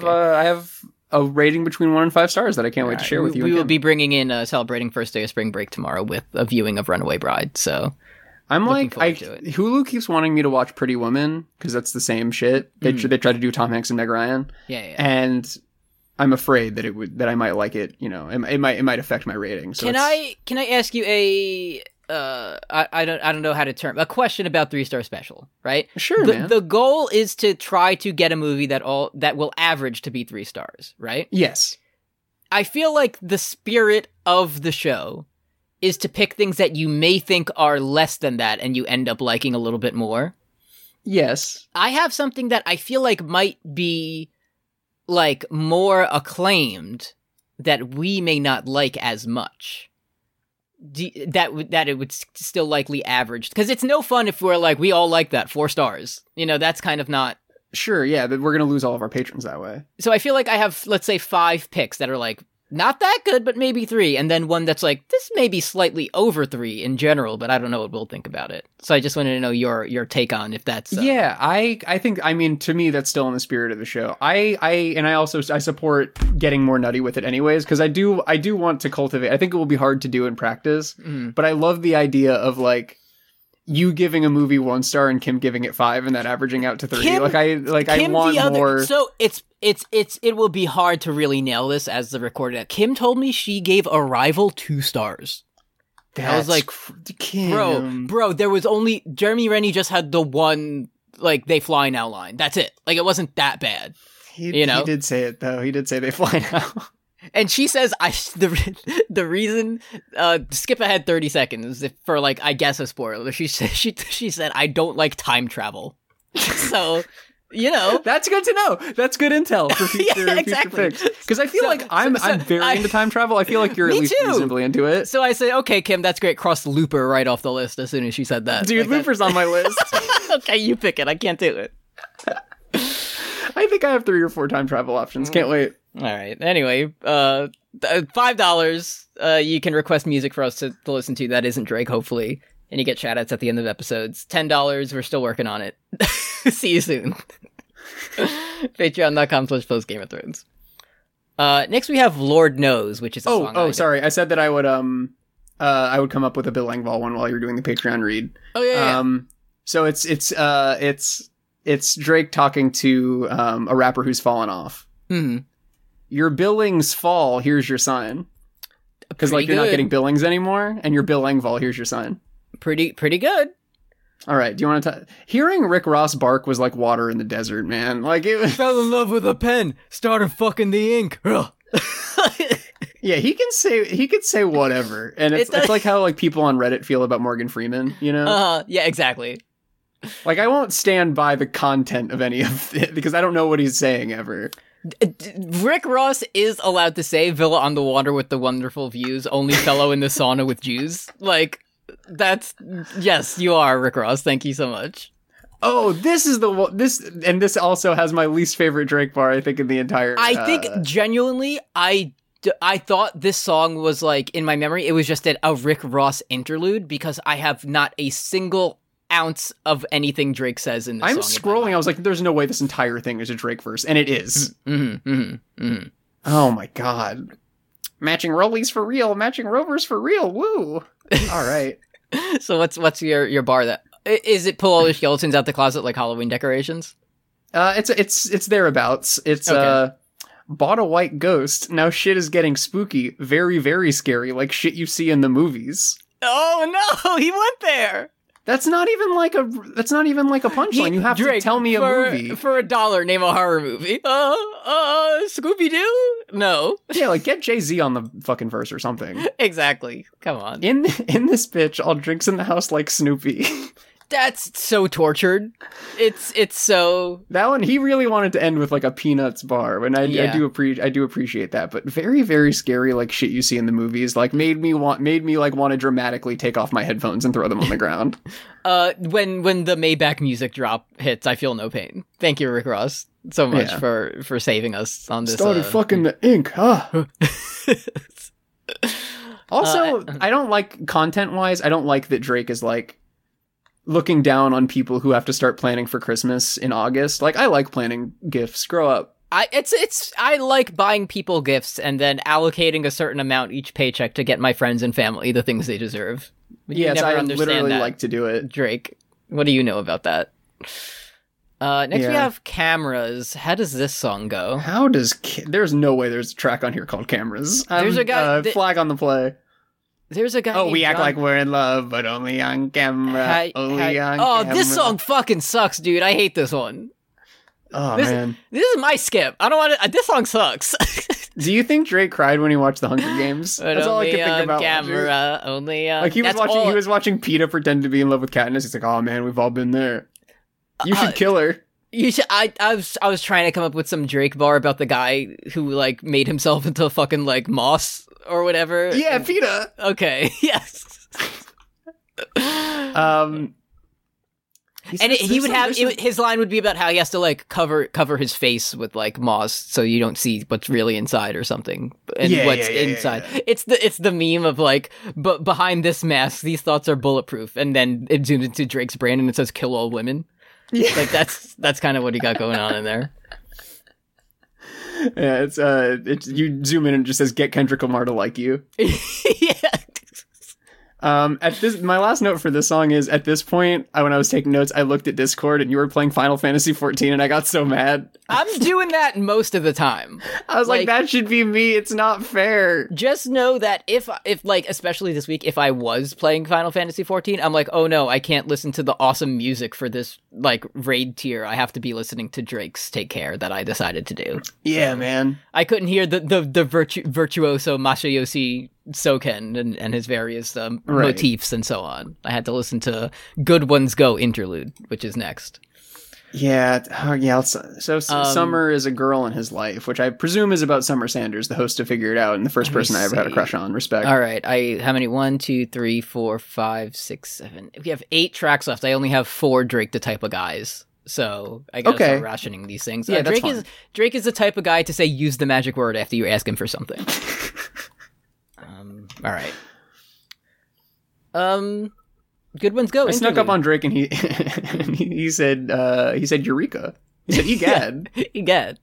a rating between 1 and 5 stars that I can't wait to share with you. We will be bringing in celebrating first day of spring break tomorrow with a viewing of Runaway Bride. So I'm like, Hulu keeps wanting me to watch Pretty Woman because that's the same shit. They try to do Tom Hanks and Meg Ryan. Yeah. And I'm afraid that I might like it. You know, it might affect my rating. So can I ask you a I don't know how to term a question about 3-Star Special, right? Sure, man. The goal is to try to get a movie that will average to be 3 stars, right? Yes. I feel like the spirit of the show is to pick things that you may think are less than that and you end up liking a little bit more. Yes. I have something that I feel like might be like more acclaimed that we may not like as much. That it would still likely average, because it's no fun if we're like, we all like that 4 stars. You know, that's kind of not. Sure, yeah, but we're gonna lose all of our patrons that way. So I feel like I have, let's say, 5 picks that are like not that good, but maybe 3, and then one that's like, this may be slightly over 3 in general, but I don't know what we'll think about it. So I just wanted to know your take on if that's yeah. I think, I mean, to me that's still in the spirit of the show. I support getting more nutty with it anyways, because I do want to cultivate. I think it will be hard to do in practice, but I love the idea of like you giving a movie 1 star and Kim giving it 5 and that averaging out to 3. Kim, I want more. So it will be hard to really nail this as the recorded. Kim told me she gave Arrival 2 stars. I was like, Kim. bro, there was only Jeremy Rennie just had the one like they fly now line. That's it. Like it wasn't that bad. He did say it though. He did say they fly now. And she says, the reason, skip ahead 30 seconds for like, I guess a spoiler. She said, I don't like time travel. So, you know. That's good to know. That's good intel for future, exactly. future picks. Because I feel like I'm very into time travel. I feel like you're at least reasonably into it. So I say, okay, Kim, that's great. Cross Looper right off the list as soon as she said that. Dude, like Looper's on my list. Okay, you pick it. I can't do it. I think I have 3 or 4 time travel options. Can't wait. All right. Anyway, $5, you can request music for us to listen to that isn't Drake, hopefully, and you get shoutouts at the end of episodes. $10, we're still working on it. See you soon. Patreon.com/postgameofthrones. Next we have Lord Knows, which is a song. Sorry. I said that I would come up with a Bill Engvall one while you're doing the Patreon read. Oh yeah. So it's Drake talking to a rapper who's fallen off. Mm-hmm. Your billings fall, here's your sign. Because like you're not getting billings anymore, and your Bill Engvall, here's your sign. Pretty good. All right, do you want to hearing Rick Ross bark was like water in the desert, man. Like it was... Fell in love with a pen, started fucking the ink. Yeah, he could say whatever. And it's like how like people on Reddit feel about Morgan Freeman, you know? Yeah, exactly. Like I won't stand by the content of any of it because I don't know what he's saying ever. Rick Ross is allowed to say Villa on the water with the wonderful views, only fellow in the sauna with Jews. Like, yes, you are, Rick Ross. Thank you so much. Oh, this is this also has my least favorite Drake bar, I think, in the entire... I think, genuinely, I thought this song was, like, in my memory, it was just a Rick Ross interlude, because I have not a single ounce of anything Drake says in this song. I'm scrolling, I was like, there's no way this entire thing is a Drake verse, and it is. Oh my god. Matching rollies for real, matching rovers for real, woo! Alright. So what's your bar that... Is it pull all the skeletons out the closet like Halloween decorations? It's thereabouts. It's okay. Bought a white ghost, now shit is getting spooky, very, very scary, like shit you see in the movies. Oh no, he went there! That's not even like a punchline. You have Drake, to tell me a movie. For $1, name a horror movie. Scooby-Doo? No. Yeah, like get Jay-Z on the fucking verse or something. Exactly. Come on. In this bitch, all drinks in the house like Snoopy. That's so tortured. It's so that one. He really wanted to end with like a Peanuts bar, and I do appreciate that. But very, very scary, like shit you see in the movies, like made me want to dramatically take off my headphones and throw them on the ground. When the Maybach music drop hits, I feel no pain. Thank you, Rick Ross, so much for saving us on this. Started fucking the ink, huh? Also, I don't like content-wise. I don't like that Drake is like looking down on people who have to start planning for Christmas in August. Like, I like planning gifts. Grow up. I like buying people gifts and then allocating a certain amount each paycheck to get my friends and family the things they deserve. Yes, I literally like to do it. Drake, what do you know about that? Next we have Cameras. How does this song go? There's no way there's a track on here called Cameras. There's a guy... flag on the play. There's a guy. Oh, we act like we're in love, but only on camera. Camera. This song fucking sucks, dude. I hate this one. Oh, man. This is my skip. I don't want to. This song sucks. Do you think Drake cried when he watched The Hunger Games? That's all I can think about. Camera, only on... Like, he was watching PETA pretend to be in love with Katniss. He's like, oh, man, we've all been there. You should kill her. You should. I was trying to come up with some Drake bar about the guy who, like, made himself into fucking, like, moss or whatever. Yeah, PETA. Okay, yes. He would have his line would be about how he has to like cover his face with like moss so you don't see what's really inside or something. And what's inside. Yeah. It's the meme of like, but behind this mask, these thoughts are bulletproof, and then it zooms into Drake's brain and it says "kill all women." Yeah. Like that's kind of what he got going on in there. Yeah, it's you zoom in and it just says "Get Kendrick Lamar to like you." Yeah. My last note for this song is, at this point, when I was taking notes, I looked at Discord and you were playing Final Fantasy 14 and I got so mad. I'm doing that most of the time. I was like, that should be me. It's not fair. Just know that if like, especially this week, if I was playing Final Fantasy 14, I'm like, oh no, I can't listen to the awesome music for this, like, raid tier. I have to be listening to Drake's Take Care that I decided to do. Yeah, man. I couldn't hear the virtuoso Masayoshi Soken and his various motifs and so on. I had to listen to Good Ones Go interlude, which is next. Yeah, So Summer is a girl in his life, which I presume is about Summer Sanders, the host of Figure It Out, and the first person I ever had a crush on. Respect. All right, how many? 1, 2, 3, 4, 5, 6, 7. We have 8 tracks left. I only have 4 Drake the type of guys. So I gotta start rationing these things. Yeah, Drake is the type of guy to say use the magic word after you ask him for something. All right. Good Ones Go. I snuck up on Drake and he said Eureka. He said egad. Egad.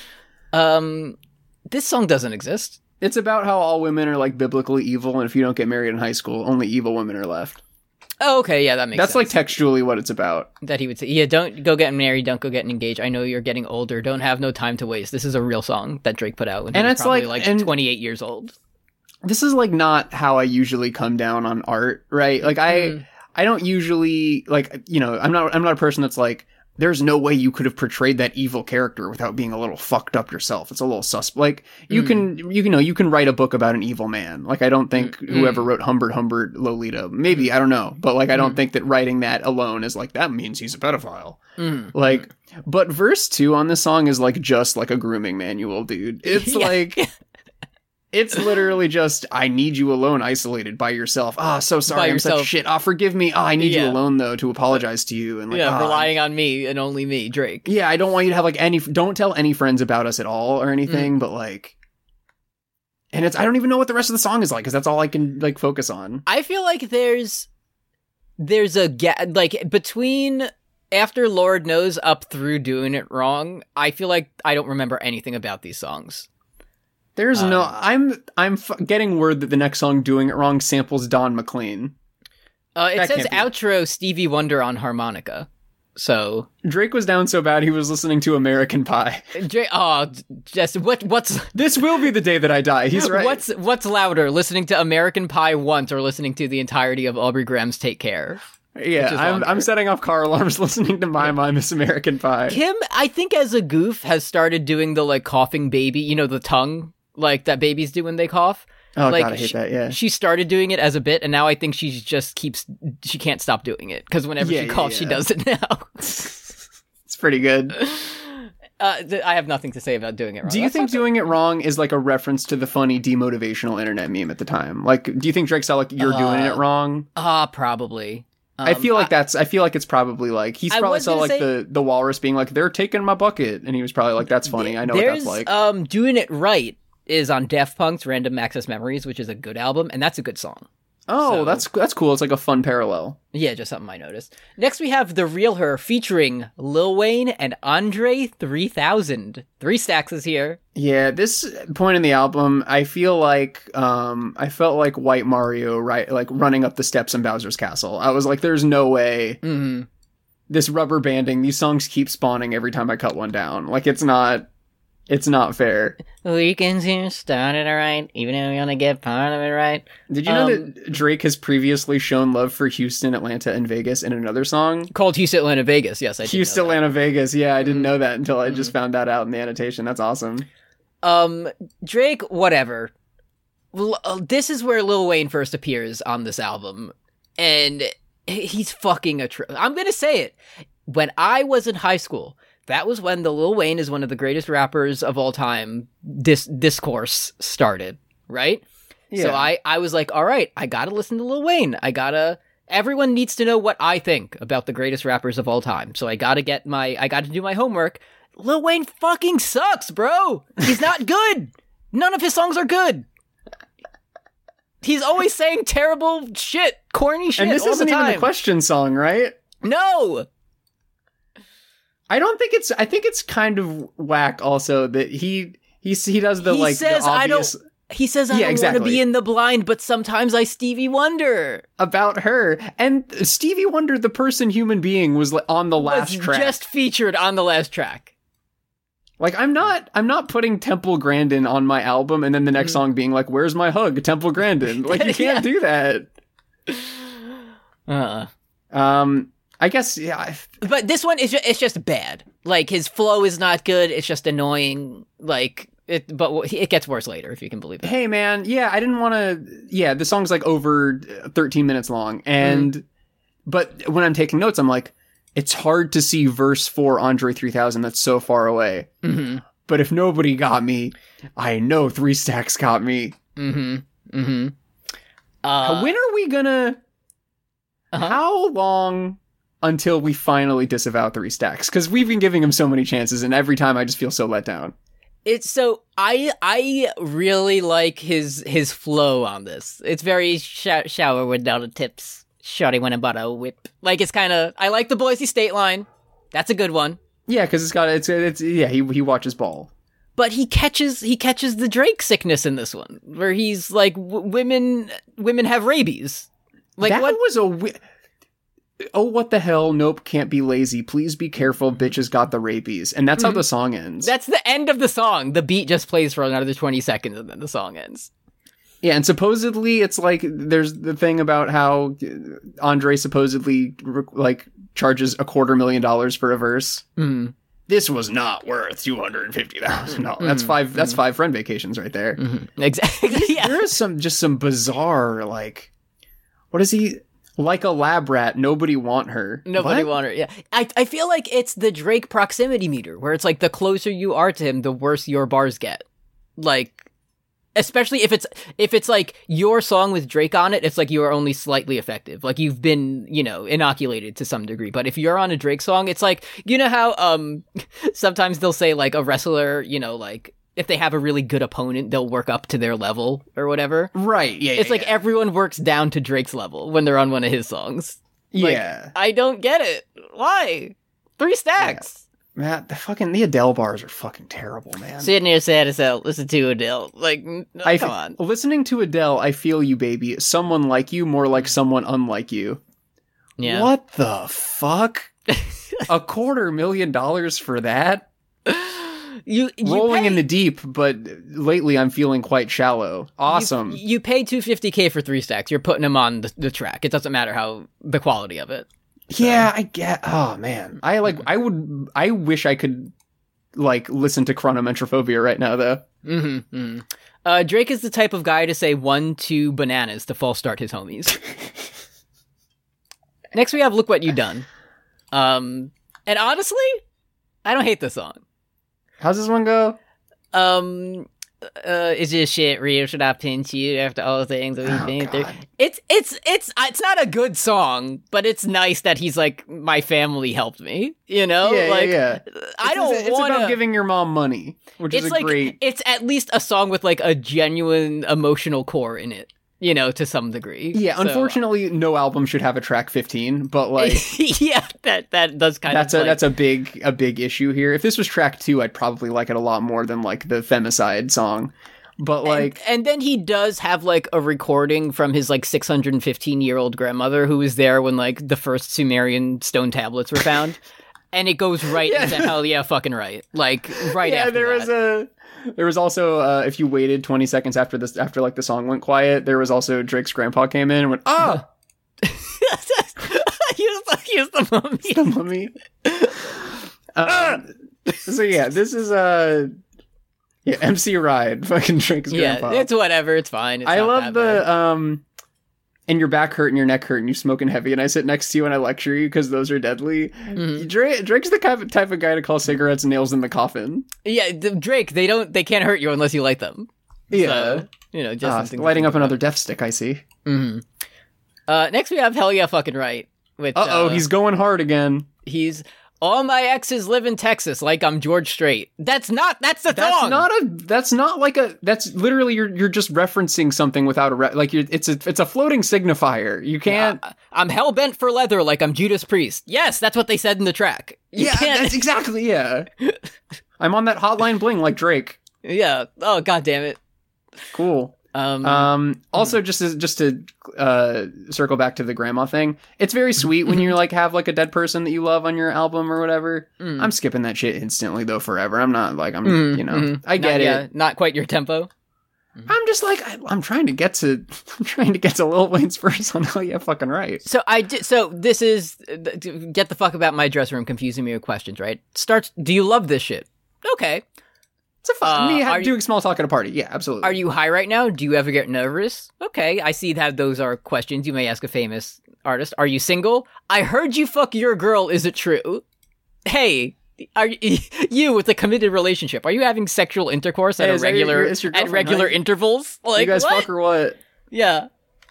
This song doesn't exist. It's about how all women are like biblically evil, and if you don't get married in high school, only evil women are left. Oh, okay, yeah, that makes sense. That's like textually what it's about. That he would say, yeah, don't go get married, don't go get engaged. I know you're getting older. Don't have no time to waste. This is a real song that Drake put out when he was probably like 28 years old. This is like not how I usually come down on art, right? Like I don't usually like, you know, I'm not a person that's like, there's no way you could have portrayed that evil character without being a little fucked up yourself. It's a little like you can write a book about an evil man. Like I don't think whoever wrote Humbert Lolita, maybe, I don't know, but like I don't think that writing that alone is like that means he's a pedophile. Like, but verse 2 on this song is like just like a grooming manual, dude. It's like it's literally just, I need you alone, isolated by yourself. So sorry, I'm such shit. Forgive me. I need you alone, though, to apologize to you. And like, relying on me and only me, Drake. Yeah, I don't want you to have like don't tell any friends about us at all or anything, but like, and I don't even know what the rest of the song is like, because that's all I can like focus on. I feel like there's a gap, like between after Lord Knows up through Doing It Wrong. I feel like I don't remember anything about these songs. There's I'm getting word that the next song, Doing It Wrong, samples Don McLean. It says outro Stevie Wonder on harmonica. So Drake was down so bad he was listening to American Pie. What's this will be the day that I die. He's right. What's louder, listening to American Pie once or listening to the entirety of Aubrey Graham's Take Care? Yeah, I'm setting off car alarms listening to My Miss American Pie. Kim, I think as a goof, has started doing the like coughing baby, you know, the tongue. Like that babies do when they cough. Oh, like, God, I hate that, yeah. She started doing it as a bit, and now I think she can't stop doing it, because whenever she coughs, she does it now. It's pretty good. I have nothing to say about doing it wrong. Do you think doing it wrong is like a reference to the funny demotivational internet meme at the time? Like, do you think Drake said, like, you're doing it wrong? Probably. I feel like it's probably like, he's probably saw like the walrus being like, they're taking my bucket. And he was probably like, that's funny. I know what that's like. Doing It Right is on Daft Punk's Random Access Memories, which is a good album. And that's a good song. Oh, so, that's cool. It's like a fun parallel. Yeah, just something I noticed. Next, we have The Real Her featuring Lil Wayne and Andre 3000. 3 Stacks is here. Yeah, this point in the album, I feel like I felt like White Mario, right? Like running up the steps in Bowser's Castle. I was like, there's no way this rubber banding, these songs keep spawning every time I cut one down. Like, it's not fair. Weekends here started alright, even though we only get part of it right. Did you know that Drake has previously shown love for Houston, Atlanta, and Vegas in another song? Called Houston, Atlanta, Vegas, yes, I did Houston, know that. Atlanta, Vegas, yeah, I didn't know that until I just found that out in the annotation. That's awesome. Drake, whatever. This is where Lil Wayne first appears on this album, and he's fucking I'm gonna say it. When I was in high school, that was when the Lil Wayne is one of the greatest rappers of all time discourse started, right? Yeah. So I was like, all right, I gotta listen to Lil Wayne. Everyone needs to know what I think about the greatest rappers of all time. So I gotta do my homework. Lil Wayne fucking sucks, bro. He's not good. None of his songs are good. He's always saying terrible shit, corny shit all the time. And this isn't even the Question song, right? No! I think it's kind of whack also that he does the he says, the obvious... He says, I don't want to be in the blind, but sometimes I Stevie Wonder. About her. And Stevie Wonder, the person, human being, was on the last track. Just featured on the last track. Like, I'm not putting Temple Grandin on my album and then the next song being like, where's my hug, Temple Grandin? Like, you can't do that. I guess, yeah. But this one, it's just bad. Like, his flow is not good. It's just annoying. Like, but it gets worse later, if you can believe it. Hey, man. Yeah, I didn't want to... Yeah, the song's like over 13 minutes long. And... But when I'm taking notes, I'm like, it's hard to see verse 4 Andre 3000 that's so far away. Mm-hmm. But if nobody got me, I know 3 Stacks got me. Mm-hmm. Mm-hmm. When are we gonna... How long until we finally disavow 3 Stacks? Because we've been giving him so many chances, and every time I just feel so let down. It's so I really like his flow on this. It's very shower without the tips. Shawty went and bought a whip. Like, it's kind of... I like the Boise State line. That's a good one. Yeah, because he watches ball. But he catches the Drake sickness in this one, where he's like, women have rabies. Like, that was oh, what the hell? Nope, can't be lazy. Please be careful. Bitches got the rabies. And that's how the song ends. That's the end of the song. The beat just plays for another 20 seconds and then the song ends. Yeah, and supposedly it's like, there's the thing about how Andre supposedly like charges $250,000 for a verse. Mm-hmm. This was not worth $250,000. That's 5 friend vacations right there. Mm-hmm. Exactly. Yeah. There is some bizarre, like, what is he... Like a lab rat, nobody want her. Nobody want her, yeah. I feel like it's the Drake proximity meter, where it's like the closer you are to him, the worse your bars get. Like, especially if it's like your song with Drake on it, it's like you are only slightly effective. Like, you've been, inoculated to some degree. But if you're on a Drake song, it's like, you know how sometimes they'll say like a wrestler, like, if they have a really good opponent, they'll work up to their level or whatever. Right, yeah. It's like everyone works down to Drake's level when they're on one of his songs. Yeah. Like, I don't get it. Why? 3 Stacks. Yeah. Matt, the Adele bars are fucking terrible, man. Sitting here sad as hell, listen to Adele. Like, no, come on. Listening to Adele, I feel you, baby. Someone like you, more like someone unlike you. Yeah. What the fuck? $250,000 for that? You rolling in the deep, but lately I'm feeling quite shallow. Awesome. You pay $250K for 3 Stacks. You're putting him on the track. It doesn't matter how the quality of it. So. Yeah, I get. Oh man, I wish I could like listen to Chronometrophobia right now though. Mm-hmm. Drake is the type of guy to say 1-2 bananas to false start his homies. Next we have Look What You Done. And honestly, I don't hate this song. How's this one go? Is this shit real? Should I pinch you after all the things that we've been through? It's not a good song, but it's nice that he's like, my family helped me, you know? Yeah. It's about giving your mom money, which is great. It's at least a song with like a genuine emotional core in it, you know, to some degree. Yeah, so, unfortunately, no album should have a track 15, but like, yeah, that does kind of. That's a big issue here. If this was track 2, I'd probably like it a lot more than like the Femicide song. But like, and then he does have like a recording from his like 615-year-old grandmother who was there when like the first Sumerian stone tablets were found, and it goes right into Hell Yeah Fucking Right, like right after There was also, if you waited 20 seconds after like the song went quiet, there was also Drake's grandpa came in and went, ah! Here's the mummy. It's the mummy. So yeah, this is, MC Ride, fucking Drake's grandpa. Yeah, it's whatever, it's fine. I love the, and your back hurt and your neck hurt and you smoking heavy and I sit next to you and I lecture you because those are deadly. Mm-hmm. Drake's the type of guy to call cigarettes nails in the coffin. Yeah, Drake, they can't hurt you unless you light them. Yeah. So, you know, just lighting up another death stick, I see. Mm-hmm. Next we have Hell Yeah Fucking Right. Which, he's going hard again. He's... All my exes live in Texas, like I'm George Strait. That's the song. That's literally you're just referencing something without it's a floating signifier. You can't. I'm hell bent for leather, like I'm Judas Priest. Yes, that's what they said in the track. That's exactly. Yeah, I'm on that hotline bling like Drake. Yeah. Oh, god damn it. Cool. Also, just to circle back to the grandma thing, it's very sweet when you like have like a dead person that you love on your album or whatever. I'm skipping that shit instantly though forever. I'm not like I get it. Not quite your tempo. I'm just like I'm trying to get to Lil Wayne's verse on Hell Yeah Fucking Right. So this is get the fuck about my dressing room confusing me with questions, right? Starts. Do you love this shit? Okay. It's me doing small talk at a party. Yeah, absolutely. Are you high right now? Do you ever get nervous? Okay, I see that those are questions you may ask a famous artist. Are you single? I heard you fuck your girl. Is it true? Hey, are you with a committed relationship? Are you having sexual intercourse at regular intervals? Like, you guys fuck or what? Yeah.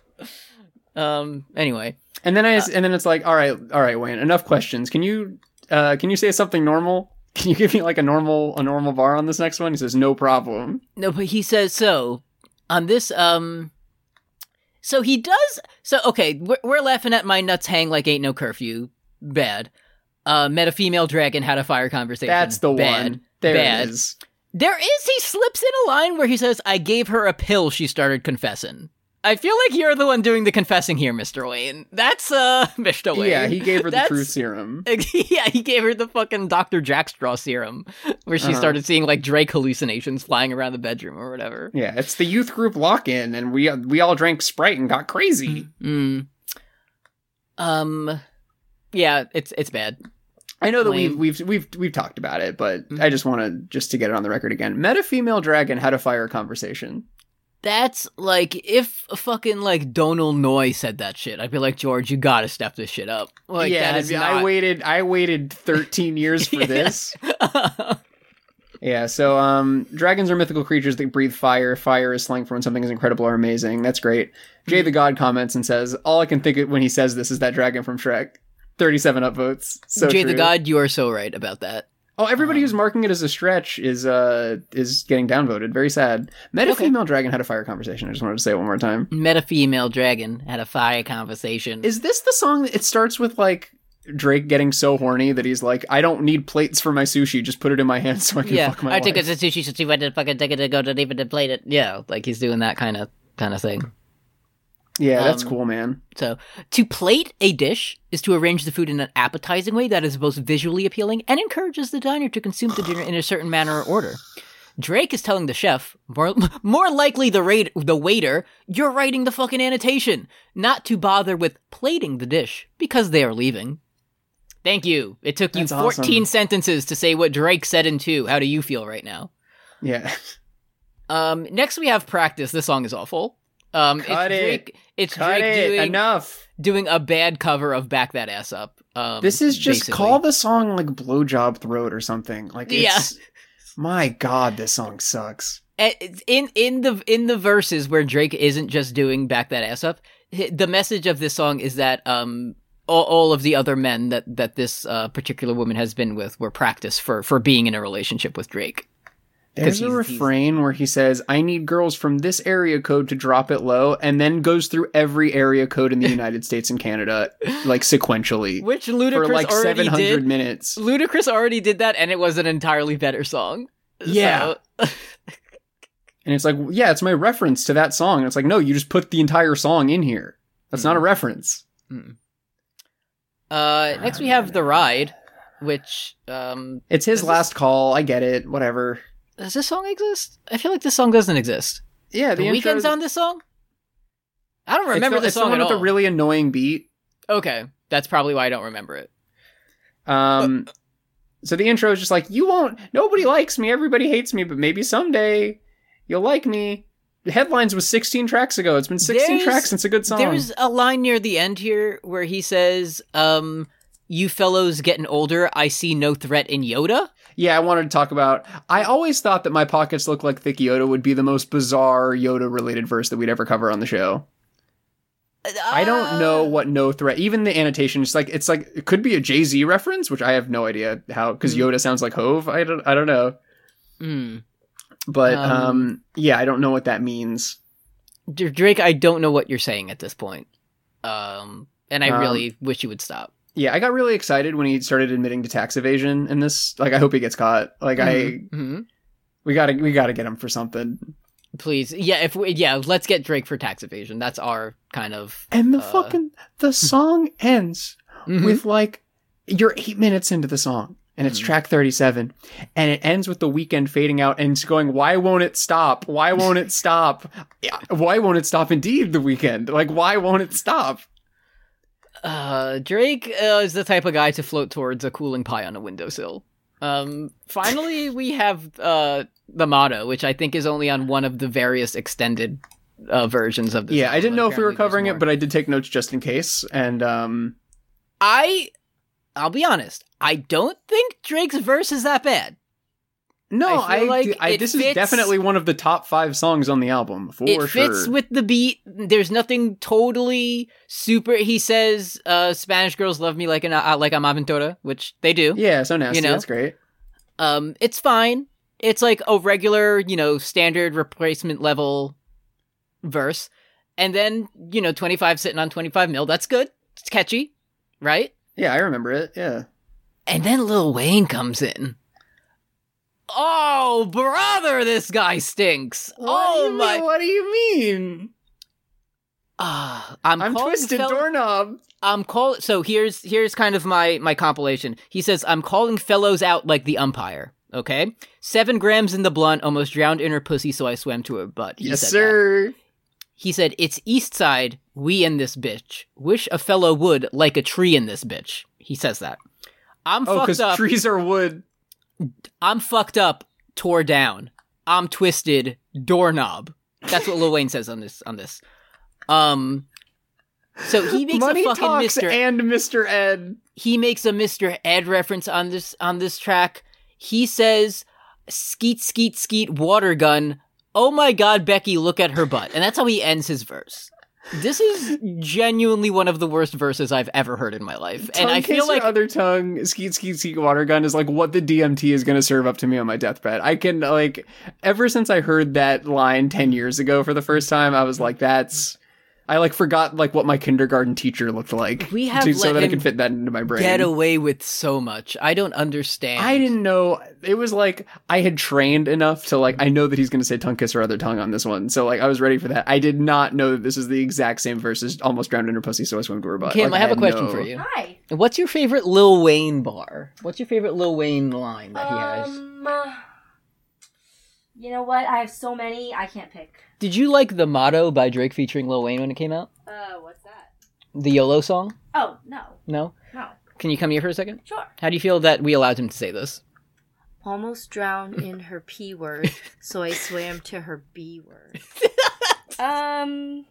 Anyway, and then it's like, all right, Wayne. Enough questions. Can you say something normal? Can you give me like a normal bar on this next one? He says, no problem. No, but he says, so on this, so he does, so okay, we're laughing at my nuts hang like ain't no curfew. Bad. Met a female dragon, had a fire conversation. That's the bad. One. There bad. It is. He slips in a line where he says, I gave her a pill, she started confessing. I feel like you're the one doing the confessing here, Mr. Wayne. That's, Mr. Wayne. Yeah, he gave her the truth serum. Yeah, he gave her the fucking Dr. Jackstraw serum, where she started seeing, like, Drake hallucinations flying around the bedroom or whatever. Yeah, it's the youth group lock-in, and we all drank Sprite and got crazy. Yeah, it's bad. I know that we've talked about it, but I just want to get it on the record again. Met a female dragon, had a fire conversation. That's like, if fucking like Donal Noy said that shit, I'd be like, George, you gotta step this shit up. Like, yeah, that is I waited 13 years for this. Yeah, so dragons are mythical creatures that breathe fire. Fire is slang for when something is incredible or amazing. That's great. Jay the God comments and says, all I can think of when he says this is that dragon from Shrek. 37 upvotes. So Jay true. the God, you are so right about that. Oh, everybody who's marking it as a stretch is getting downvoted. Very sad. Met a female dragon, had a fire conversation. I just wanted to say it one more time. Met a female dragon, had a fire conversation. Is this the song that it starts with, like, Drake getting so horny that he's like, I don't need plates for my sushi, just put it in my hand so I can fuck my wife. I think it's a sushi since you went to fucking take it to go to even to plate it. Yeah, like he's doing that kind of thing. Yeah, that's cool, man. So, to plate a dish is to arrange the food in an appetizing way that is both visually appealing and encourages the diner to consume the dinner in a certain manner or order. Drake is telling the chef, more likely the waiter, you're writing the fucking annotation, not to bother with plating the dish because they are leaving. Thank you. It took you 14 sentences to say what Drake said in 2. How do you feel right now? Yeah. Next we have Practice. This song is awful. It's Drake doing a bad cover of Back That Ass Up. This is just basically. Call the song like Blowjob Throat or something. Like it's my God, this song sucks. In the verses where Drake isn't just doing Back That Ass Up, the message of this song is that all of the other men that this particular woman has been with were practice for being in a relationship with Drake. There's a refrain where he says, I need girls from this area code to drop it low, and then goes through every area code in the United States and Canada, like sequentially. Which Ludacris for like already 700 did. minutes. Ludacris already did that, and it was an entirely better song. Yeah. So. And it's like, yeah, it's my reference to that song. And it's like, no, you just put the entire song in here. That's not a reference. Next we have The Ride, which... it's his last call. I get it. Whatever. Does this song exist? I feel like this song doesn't exist. Yeah, the Weeknd's on this song? I don't remember this song at all. It's the one with a really annoying beat. Okay, that's probably why I don't remember it. So the intro is just like, nobody likes me, everybody hates me, but maybe someday you'll like me. The headlines was 16 tracks ago. It's been 16 tracks since a good song. There's a line near the end here where he says, you fellows getting older, I see no threat in Yoda. Yeah, I wanted to talk about... I always thought that My Pockets Look Like Thick Yoda would be the most bizarre Yoda-related verse that we'd ever cover on the show. I don't know what no threat... Even the annotation, it's like it could be a Jay-Z reference, which I have no idea how... Because Yoda sounds like Hove. I don't know. But, yeah, I don't know what that means. Drake, I don't know what you're saying at this point. And I really wish you would stop. Yeah, I got really excited when he started admitting to tax evasion in this. Like, I hope he gets caught. Like, we gotta get him for something. Please, let's get Drake for tax evasion. That's our kind of. And the song ends with like you're 8 minutes into the song, and it's track 37, and it ends with The Weeknd fading out and going, "Why won't it stop? Why won't it stop? Why won't it stop? Indeed, The Weeknd. Like, why won't it stop?" Drake is the type of guy to float towards a cooling pie on a windowsill. Finally, we have the motto, which I think is only on one of the various extended versions of this. Yeah, I didn't know if we were covering it, but I did take notes just in case. And I'll be honest, I don't think Drake's verse is that bad. No, this is definitely one of the top 5 songs on the album, for sure. It fits with the beat. There's nothing totally super. He says, Spanish girls love me like I'm Aventura, which they do. Yeah, so nasty. That's great. It's fine. It's like a regular, standard replacement level verse. And then, 25 sitting on 25 mil. That's good. It's catchy, right? Yeah, I remember it. Yeah. And then Lil Wayne comes in. Oh, brother, this guy stinks. What do you mean? I'm Twisted Doorknob. So here's kind of my compilation. He says, I'm calling fellows out like the umpire. Okay? 7 grams in the blunt, almost drowned in her pussy, so I swam to her butt. Yes, sir. That. He said, it's East Side, we in this bitch. Wish a fellow would like a tree in this bitch. He says that. I'm fucked up. Oh, because trees are wood. I'm fucked up, tore down. I'm twisted, doorknob. That's what Lil Wayne says on this. So he makes Money a fucking Talks Mr. and Mr. Ed. He makes a Mr. Ed reference on this track. He says, "Skeet, skeet, skeet, water gun. Oh my God, Becky, look at her butt." And that's how he ends his verse. This is genuinely one of the worst verses I've ever heard in my life. And I feel like other tongue, skeet, skeet, skeet, water gun is like what the DMT is going to serve up to me on my deathbed. I can like, ever since I heard that line 10 years ago for the first time, I was like, I like forgot like what my kindergarten teacher looked like. So that I could fit that into my brain. Get away with so much. I don't understand. I didn't know. It was like I had trained enough to like I know that he's going to say tongue kiss or other tongue on this one. So like I was ready for that. I did not know that this is the exact same verse as almost drowned in her pussy, so I swam to her butt. Kim, I have a question for you. Hi. What's your favorite Lil Wayne bar? What's your favorite Lil Wayne line that he has? You know what? I have so many. I can't pick. Did you like The Motto by Drake featuring Lil Wayne when it came out? What's that? The YOLO song? Oh, no. No? No. Can you come here for a second? Sure. How do you feel that we allowed him to say this? Almost drowned in her P word, so I swam to her B word. I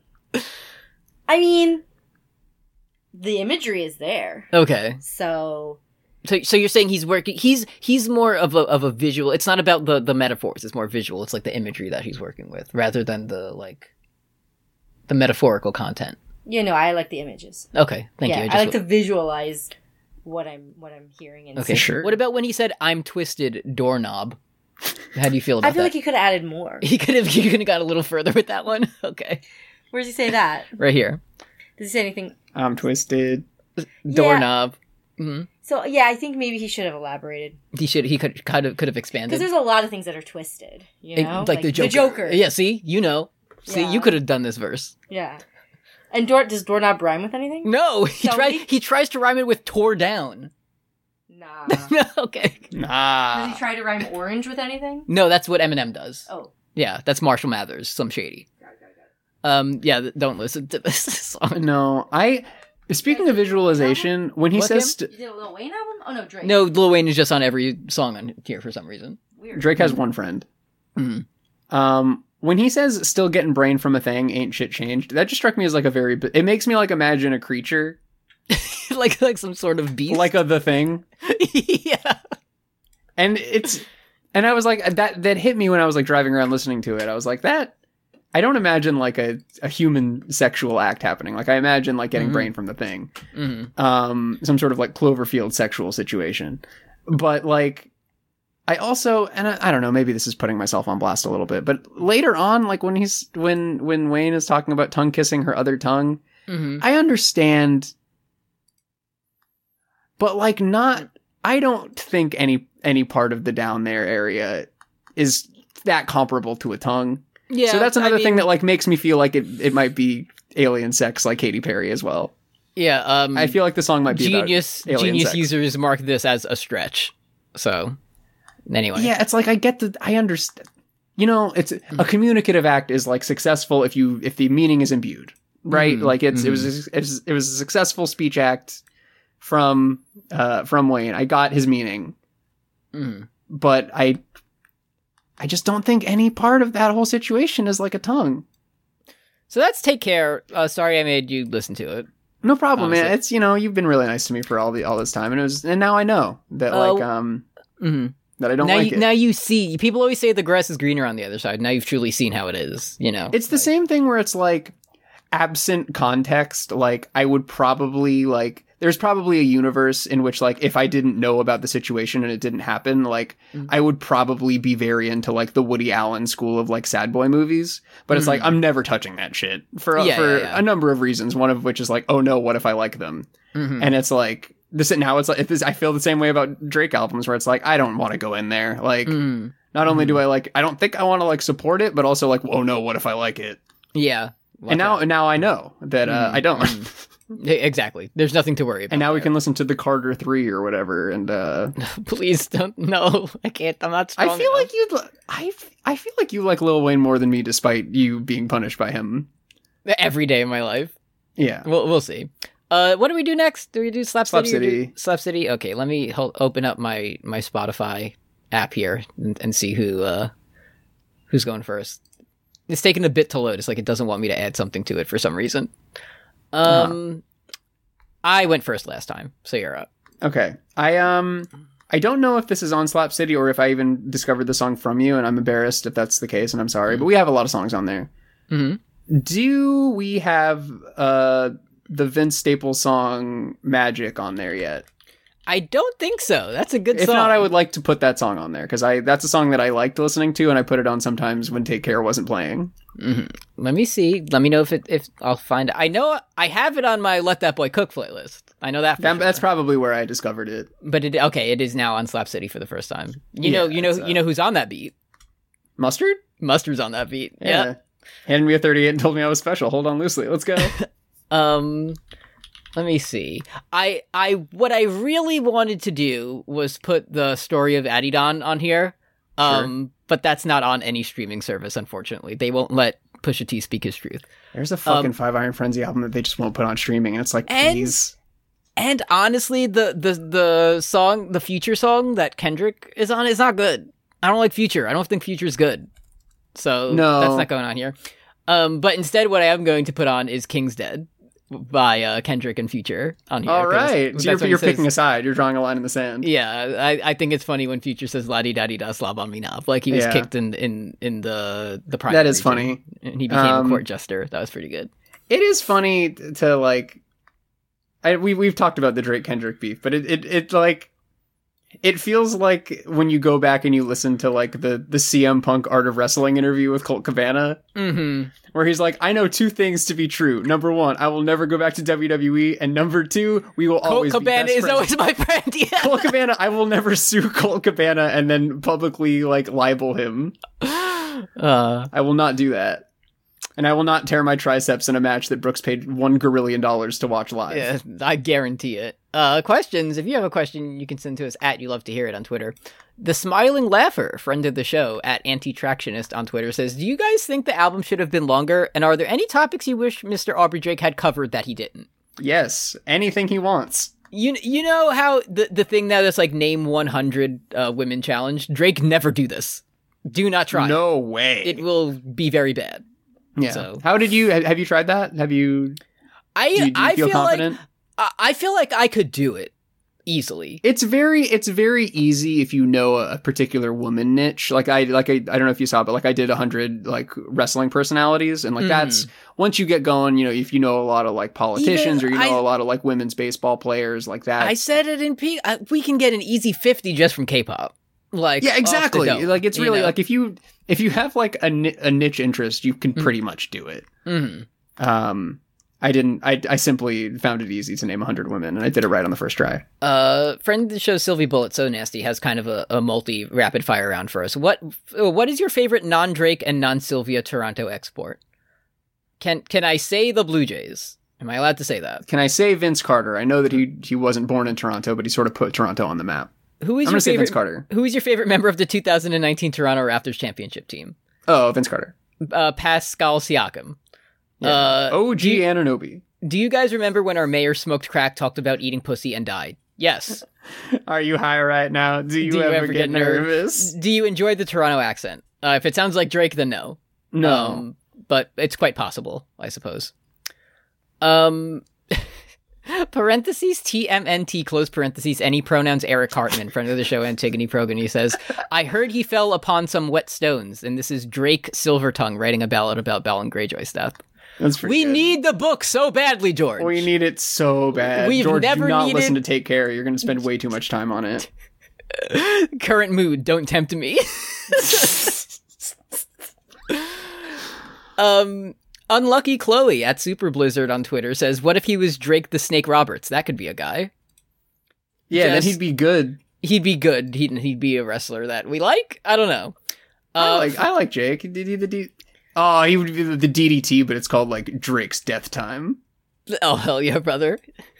mean, the imagery is there. Okay. So you're saying he's working. He's more of a visual. It's not about the metaphors. It's more visual. It's like the imagery that he's working with, rather than the metaphorical content. I like the images. Okay, thank you. I like to visualize what I'm hearing and okay, sure. What about when he said "I'm twisted doorknob"? How do you feel about that? I feel like he could have added more. He could have got a little further with that one. Okay. Where does he say that? Right here. Does he say anything? I'm twisted doorknob. Yeah. Mm-hmm. So yeah, I think maybe he should have elaborated. He could have expanded. Because there's a lot of things that are twisted. Like the Joker. Yeah. See, See, you could have done this verse. Yeah. And does doorknob rhyme with anything? No, he tries to rhyme it with tore down. Nah. Okay. Nah. Does he try to rhyme orange with anything? No, that's what Eminem does. Oh. Yeah, that's Marshall Mathers, some shady. Yeah, don't listen to this song. No, speaking of visualization, when he says... You did a Lil Wayne album? Oh, no, Drake. No, Lil Wayne is just on every song on here for some reason. Weird. Drake has one friend. Mm-hmm. When he says still getting brain from a thing, ain't shit changed, that just struck me as like it makes me like imagine a creature. like some sort of beast? Like the Thing. Yeah. And I was like, that hit me when I was like driving around listening to it. I was like, I don't imagine like a human sexual act happening. Like I imagine like getting brain from the Thing. Mm-hmm. Some sort of like Cloverfield sexual situation. But like, I also, and I don't know, maybe this is putting myself on blast a little bit, but later on, like when Wayne is talking about tongue kissing her other tongue, I understand, but like I don't think any part of the down there area is that comparable to a tongue. Yeah. So that's another thing that like makes me feel like it might be alien sex like Katy Perry as well. Yeah. I feel like the song might be about alien Genius sex. Users mark this as a stretch. So anyway. Yeah, it's like I understand. It's a communicative act is like successful if the meaning is imbued, right? Like it was a successful speech act from Wayne. I got his meaning, but I just don't think any part of that whole situation is like a tongue. So that's Take Care. Sorry I made you listen to it. No problem, man. It's you've been really nice to me for all this time, and now I know that that I don't like it. Now you see, people always say the grass is greener on the other side. Now you've truly seen how it is, It's the same thing where it's like, absent context, like, I would probably, like, there's probably a universe in which, like, if I didn't know about the situation and it didn't happen, like, I would probably be very into, like, the Woody Allen school of, like, sad boy movies. But it's like, I'm never touching that shit for a number of reasons, one of which is, like, oh no, what if I like them? And it's like... I feel the same way about Drake albums where it's like, I don't want to go in there. Like, not only do I don't think I want to like support it, but also like, oh no, what if I like it? Yeah. And now I know that I don't. Exactly. There's nothing to worry about. And now we can listen to the Carter 3 or whatever. And please don't. No, I can't. I'm not strong I feel enough. I feel like you like Lil Wayne more than me, despite you being punished by him every day of my life. Yeah. We'll see. What do we do next? Do we do Slap City? Slap City? Okay, let me open up my Spotify app here and see who's going first. It's taking a bit to load. It's like it doesn't want me to add something to it for some reason. I went first last time, so you're up. Okay. I don't know if this is on Slap City or if I even discovered the song from you, and I'm embarrassed if that's the case, and I'm sorry, but we have a lot of songs on there. Do we have the Vince Staples song Magic on there yet? I don't think so. That's a good song. If not, I would like to put that song on there, because that's a song that I liked listening to, and I put it on sometimes when Take Care wasn't playing. Let me see. Let me know if I'll find it. I know I have it on my Let That Boy Cook playlist. I know that for sure. That's probably where I discovered it. But it is now on Slap City for the first time. You know who's on that beat? Mustard? Mustard's on that beat. Yeah. Handed me a 38 and told me I was special. Hold on loosely. Let's go. Let me see. What I really wanted to do was put the Story of Adidon on here. Sure. But that's not on any streaming service, unfortunately. They won't let Pusha T speak his truth. There's a fucking Five Iron Frenzy album that they just won't put on streaming, and it's like, please. And honestly, the song, the Future song that Kendrick is on is not good. I don't like Future. I don't think Future's good. So that's not going on here. But instead what I am going to put on is King's Dead by Kendrick and Future on here. All right. So you're picking a side. You're drawing a line in the sand. Yeah. I think it's funny when Future says la-di-da-di-da slob on me now. Like he was kicked in the private That is region, funny. And he became a court jester. That was pretty good. It is funny to like... we've talked about the Drake Kendrick beef, but it like... It feels like when you go back and you listen to like the CM Punk Art of Wrestling interview with Colt Cabana, where he's like, I know two things to be true. Number one, I will never go back to WWE. And number two, we will always Colt Cabana be best is friends. always my friend. Yeah. Colt Cabana, I will never sue Colt Cabana and then publicly like libel him. I will not do that. And I will not tear my triceps in a match that Brooks paid $1 gorillion to watch live. Yeah, I guarantee it. Questions. If you have a question, you can send to us at You Love to Hear It on Twitter. The Smiling Laugher, friend of the show, at Anti-Tractionist on Twitter, says, do you guys think the album should have been longer? And are there any topics you wish Mr. Aubrey Drake had covered that he didn't? Yes. Anything he wants. You know how the thing now that's like name 100 women challenge? Drake never do this. Do not try. No way. It will be very bad. Yeah. So. How did you, have you tried that? Have you, do you feel confident? I feel like I could do it easily. It's very easy if you know a particular woman niche. I don't know if you saw, but like I did 100 like wrestling personalities, and like that's once you get going, you know, if you know a lot of like politicians or you know a lot of like women's baseball players like that. I said it in we can get an easy 50 just from K-pop. Like yeah, exactly. Dome, like it's really know? Like if you have like a niche interest, you can pretty much do it. Mm-hmm. I simply found it easy to name 100 women, and I did it right on the first try. Friend of the show, Sylvie Bullet So Nasty, has kind of a multi rapid fire round for us. What is your favorite non-Drake and non-Sylvia Toronto export? Can I say the Blue Jays? Am I allowed to say that? Can I say Vince Carter? I know that he wasn't born in Toronto, but he sort of put Toronto on the map. I'm going to say Vince Carter. Who is your favorite member of the 2019 Toronto Raptors championship team? Oh, Vince Carter. Pascal Siakam. Yeah. OG Anunoby. Do you guys remember when our mayor smoked crack, talked about eating pussy, and died? Yes. Are you high right now? Do you ever get nervous? Do you enjoy the Toronto accent? If it sounds like Drake, then no. No. But it's quite possible, I suppose. Parentheses TMNT close parentheses any pronouns Eric Hartman, friend of the show Antigone Progony, says, I heard he fell upon some wet stones, and this is Drake Silvertongue writing a ballad about Balin Greyjoy's death. We need the book so badly, George. We need it so bad. George, do not listen to Take Care. You're going to spend way too much time on it. Current mood, don't tempt me. Unlucky Chloe at Super Blizzard on Twitter says, what if he was Drake the Snake Roberts? That could be a guy. Yeah, then he'd be good. He'd be good. He'd be a wrestler that we like. I don't know. I like Jake. He would be the DDT, but it's called like Drake's Death Time. Oh, hell yeah, brother.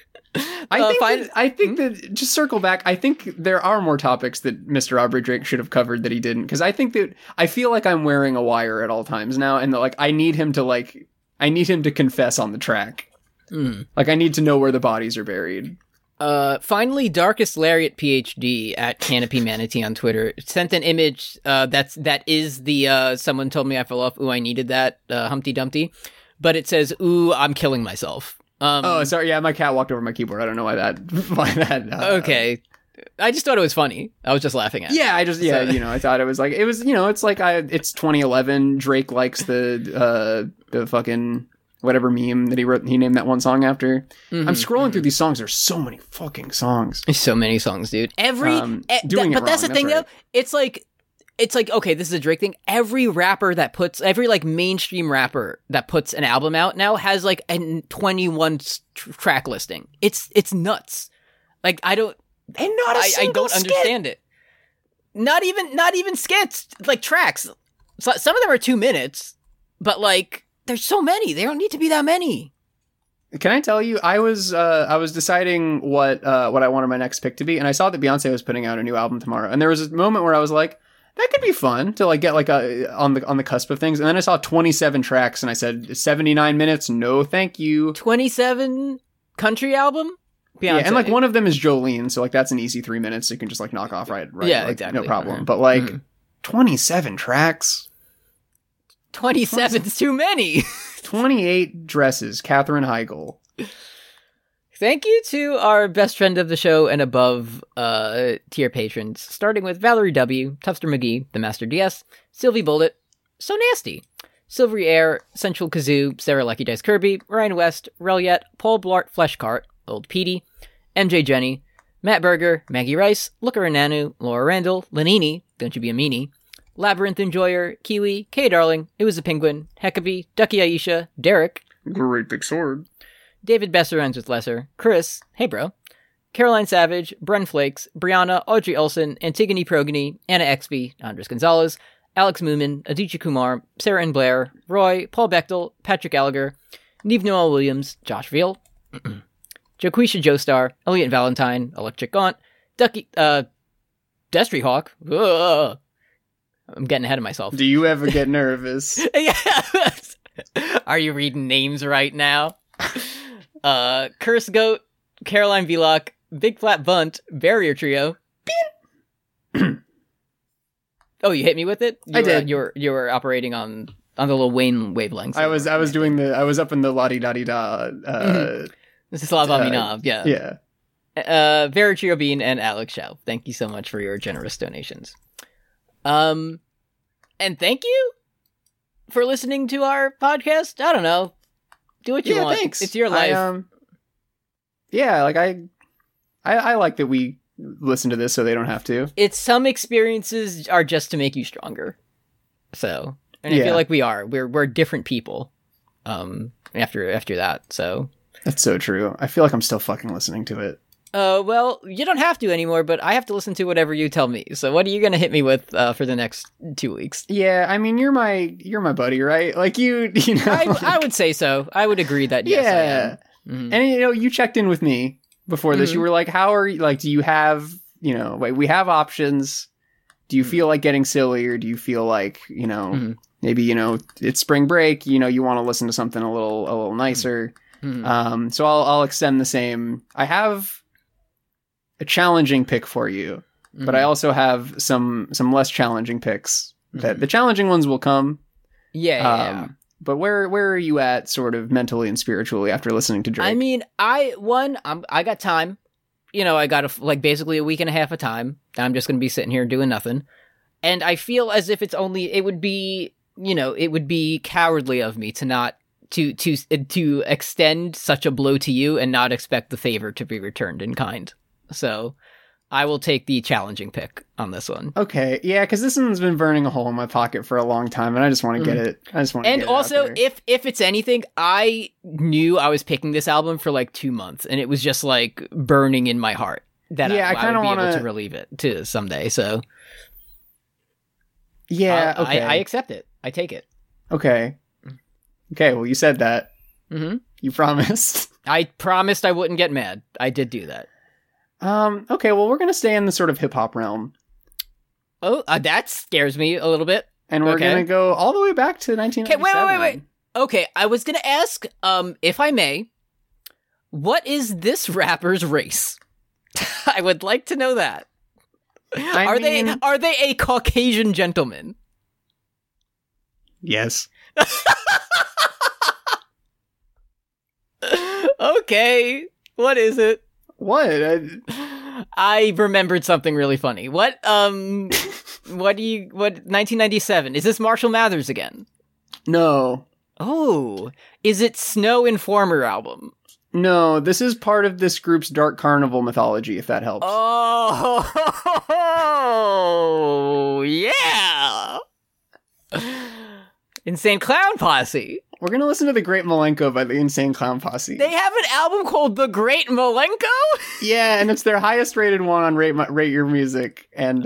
I think that just circle back. I think there are more topics that Mr. Aubrey Drake should have covered that he didn't, because I think that I feel like I'm wearing a wire at all times now, and that, like I need him to confess on the track. Like I need to know where the bodies are buried. Finally, Darkest Lariat PhD at Canopy Manatee on Twitter sent an image that is the someone told me I fell off. Ooh, I needed that Humpty Dumpty, but it says, "Ooh, I'm killing myself." Oh, sorry. Yeah, my cat walked over my keyboard. I don't know why that. Okay. I just thought it was funny. I was just laughing at it. Yeah, I thought it was like, it's it's 2011. Drake likes the fucking whatever meme that he named that one song after. Mm-hmm. I'm scrolling through these songs. There's so many fucking songs. There's so many songs, dude. That's the thing, though. It's like, okay, this is a Drake thing. Every like mainstream rapper that puts an album out now has like a 21 track listing. It's nuts. Like I don't understand it. Not even skits, like tracks. So, some of them are 2 minutes, but like there's so many. They don't need to be that many. Can I tell you, I was deciding what I wanted my next pick to be, and I saw that Beyonce was putting out a new album tomorrow, and there was a moment where I was like, that could be fun to like get like on the cusp of things. And then I saw 27 tracks and I said 79 minutes. No, thank you. 27 country album? Beyonce. Yeah, and like one of them is Jolene, so like that's an easy 3 minutes. So you can just like knock off right. Yeah, like, exactly. No problem. But like 27 tracks. 27's too many. 28 dresses. Katherine Heigl. Thank you to our best friend of the show and above tier patrons, starting with Valerie W., Tufster McGee, The Master DS, Sylvie Bullet, So Nasty, Silvery Air, Central Kazoo, Sarah Lucky Dice Kirby, Ryan West, Reliet, Paul Blart Fleshcart, Old Petey, MJ Jenny, Matt Berger, Maggie Rice, Looker and Nanu, Laura Randall, Lanini, Don't You Be a Meanie, Labyrinth Enjoyer, Kiwi, Kay Darling, It Was a Penguin, Heckabee, Ducky Aisha, Derek, Great Big Sword, David Besser ends with Lesser, Chris, hey bro, Caroline Savage, Bren Flakes, Brianna, Audrey Olson, Antigone Progony, Anna Exby, Andres Gonzalez, Alex Moomin, Aditya Kumar, Sarah Ann Blair, Roy, Paul Bechtel, Patrick Gallagher, Neve Noel Williams, Josh Veal, Jaquisha Joestar, Elliot Valentine, Electric Gaunt, Ducky, Destry Hawk. Ugh. I'm getting ahead of myself. Do you ever get nervous? Yeah. Are you reading names right now? Curse Goat, Caroline Vlock, Big Flat Bunt, Barrier Trio. Oh, you hit me with it? I did. You were operating on the little Wayne wavelengths. I was up in the la-di-da-di-da. This is La Vaminav, yeah. Yeah. Barrier Trio Bean and Alex Shaw. Thank you so much for your generous donations. And thank you for listening to our podcast. I don't know. Do what you want. Thanks. It's your life. I like that we listen to this so they don't have to. It's some experiences are just to make you stronger. So, and I feel like we are. We're different people. After that. So that's so true. I feel like I'm still fucking listening to it. Well, you don't have to anymore, but I have to listen to whatever you tell me. So what are you going to hit me with for the next 2 weeks? Yeah, I mean, you're my buddy, right? Like you know. I would say so. I would agree that yes, I am. Mm-hmm. And you checked in with me before this. You were like, "How are you? Like, do you have we have options? Do you feel like getting silly, or do you feel like maybe it's spring break? You want to listen to something a little nicer? Mm-hmm. So I'll extend the same. I have a challenging pick for you, but I also have some less challenging picks. That the challenging ones will come. Yeah. But where are you at, sort of mentally and spiritually, after listening to Drake? I mean, I got time. I got basically a week and a half of time. I'm just going to be sitting here doing nothing, and I feel as if it would be cowardly of me to not to extend such a blow to you and not expect the favor to be returned in kind. So I will take the challenging pick on this one. Okay, yeah, because this one's been burning a hole in my pocket for a long time, and I just want to get it. And also, if it's anything, I knew I was picking this album for like 2 months, and it was just like burning in my heart that I kind of want to be able to relieve it to someday. So yeah, okay, I accept it. I take it. Okay. Well, you said that. Mm-hmm. You promised. I promised I wouldn't get mad. I did do that. Okay, well, we're going to stay in the sort of hip-hop realm. Oh, that scares me a little bit. And we're going to go all the way back to 1997. Okay, wait. Okay, I was going to ask, if I may, what is this rapper's race? I would like to know that. Are they a Caucasian gentleman? Yes. Okay, what is it? What? I remembered something really funny. What 1997? Is this Marshall Mathers again? No. Oh, is it Snow Informer album? No, this is part of this group's Dark Carnival mythology, if that helps. Oh, yeah. Insane Clown Posse. We're going to listen to The Great Malenko by the Insane Clown Posse. They have an album called The Great Malenko? Yeah, and it's their highest rated one on Rate Your Music. And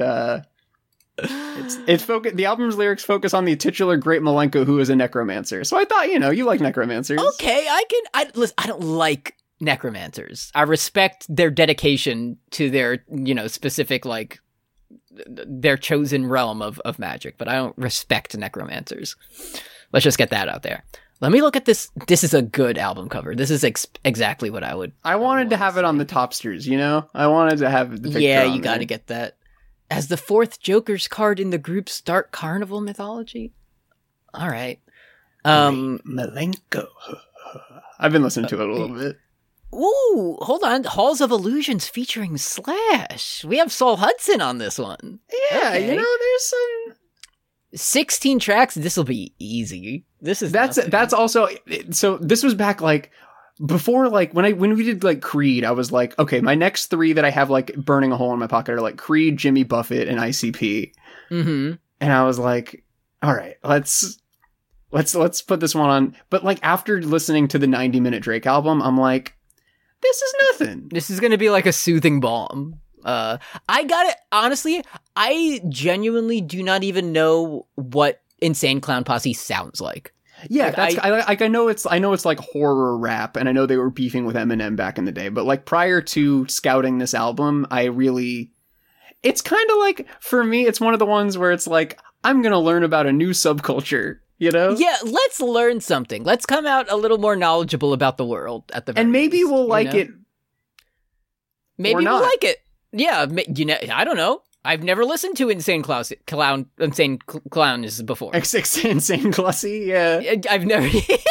the album's lyrics focus on the titular Great Malenko, who is a necromancer. So I thought, you like necromancers. Okay, listen, I don't like necromancers. I respect their dedication to their, specific, like, their chosen realm of magic, but I don't respect necromancers. Let's just get that out there. Let me look at this. This is a good album cover. This is exactly what I would. I wanted to have it on the Topsters, you know? I wanted to have the picture. Yeah, you got to get that. As the 4th Joker's card in the group's Dark Carnival mythology. All right. Malenko. I've been listening to it a little bit. Ooh, hold on. Halls of Illusions featuring Slash. We have Saul Hudson on this one. Yeah, okay. You know, there's some 16 tracks. This will be easy. That's also, so this was back like before, like when we did like Creed, I was like, okay, my next 3 that I have like burning a hole in my pocket are like Creed, Jimmy Buffett, and ICP. Mm-hmm. And I was like, all right, let's put this one on. But like after listening to the 90-minute Drake album, I'm like, this is nothing. This is going to be like a soothing balm. I got it. Honestly, I genuinely do not even know what Insane Clown Posse sounds like. Yeah, like, I know it's like horror rap, and I know they were beefing with Eminem back in the day, but like prior to scouting this album, it's kind of like, for me, it's one of the ones where it's like, I'm going to learn about a new subculture, you know? Yeah, let's learn something. Let's come out a little more knowledgeable about the world at the very And maybe least, we'll like it. Maybe we'll like it. Yeah, you know, I don't know. I've never listened to Insane Clowns before. Insane Classy, yeah. I've never...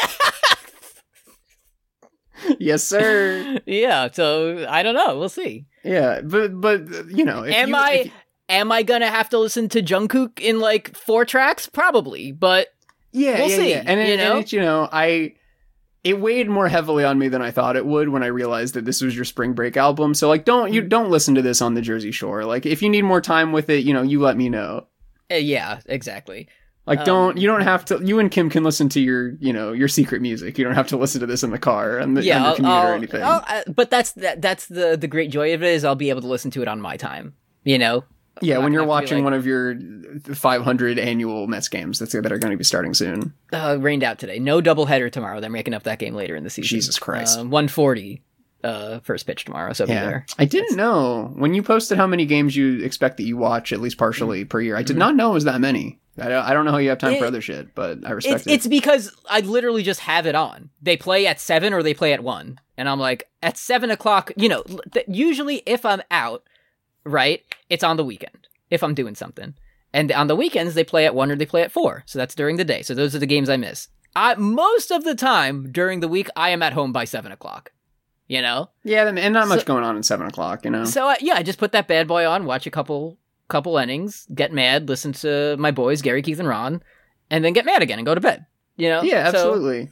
Yes, sir. Yeah, so I don't know. We'll see. Yeah, but you know, am I gonna have to listen to Jungkook in like 4 tracks? Probably, but we'll see. Yeah. And it weighed more heavily on me than I thought it would when I realized that this was your spring break album. So like, don't listen to this on the Jersey Shore. Like, if you need more time with it, you know, you let me know. Yeah, exactly. Like, you don't have to. You and Kim can listen to your secret music. You don't have to listen to this in the car on your commute or anything. But that's the great joy of it, is I'll be able to listen to it on my time. You know. Yeah, when you're watching one of your 500 annual Mets games that are going to be starting soon. Rained out today. No doubleheader tomorrow. They're making up that game later in the season. Jesus Christ. 1:40 first pitch tomorrow, so I'll be there. I didn't know. When you posted how many games you expect that you watch at least partially per year, I did not know it was that many. I don't know how you have time for other shit, but I respect it. It's because I literally just have it on. They play at 7 or they play at 1. And I'm like, at 7 o'clock, you know, usually if I'm out, right, it's on the weekend if I'm doing something. And on the weekends, they play at 1 or they play at 4. So that's during the day. So those are the games I miss. Most of the time during the week, I am at home by 7 o'clock. You know? Yeah, and not much going on at 7 o'clock, you know? So, I just put that bad boy on, watch a couple innings, get mad, listen to my boys, Gary, Keith, and Ron, and then get mad again and go to bed. You know? Yeah, absolutely.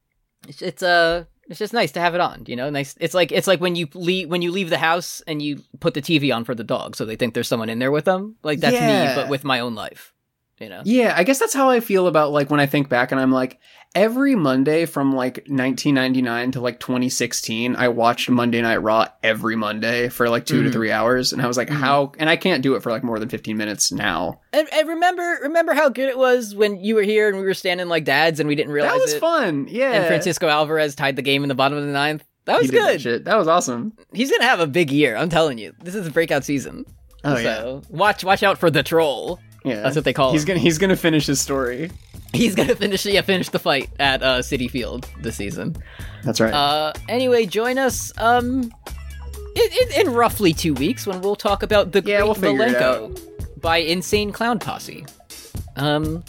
So, it's just nice to have it on, you know. Nice. It's like when you leave the house and you put the TV on for the dog, so they think there's someone in there with them. Like, that's me, but with my own life. You know? Yeah, I guess that's how I feel about, like, when I think back and I'm like, every Monday from like 1999 to like 2016, I watched Monday Night Raw every Monday for like 2 to 3 hours, and I was like, how? And I can't do it for like more than 15 minutes now. And remember how good it was when you were here and we were standing like dads and we didn't realize that was fun. Yeah, and Francisco Alvarez tied the game in the bottom of the 9th. That was good. That was awesome. He's gonna have a big year. I'm telling you, this is a breakout season. Oh so, yeah. Watch out for the troll. Yeah, that's what they call him. He's gonna finish his story. He's gonna finish the fight at Citi Field this season. That's right. Anyway, join us in roughly 2 weeks when we'll talk about the Great Malenko by Insane Clown Posse. Yo,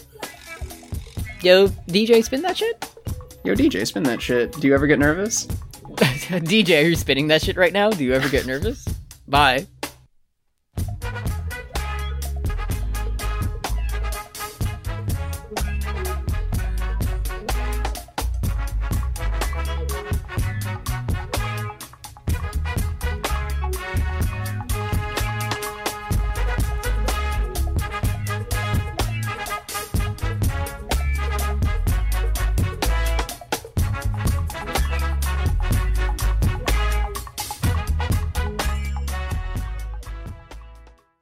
DJ, spin that shit. Yo, DJ, spin that shit. Do you ever get nervous? DJ, are you spinning that shit right now? Do you ever get nervous? Bye.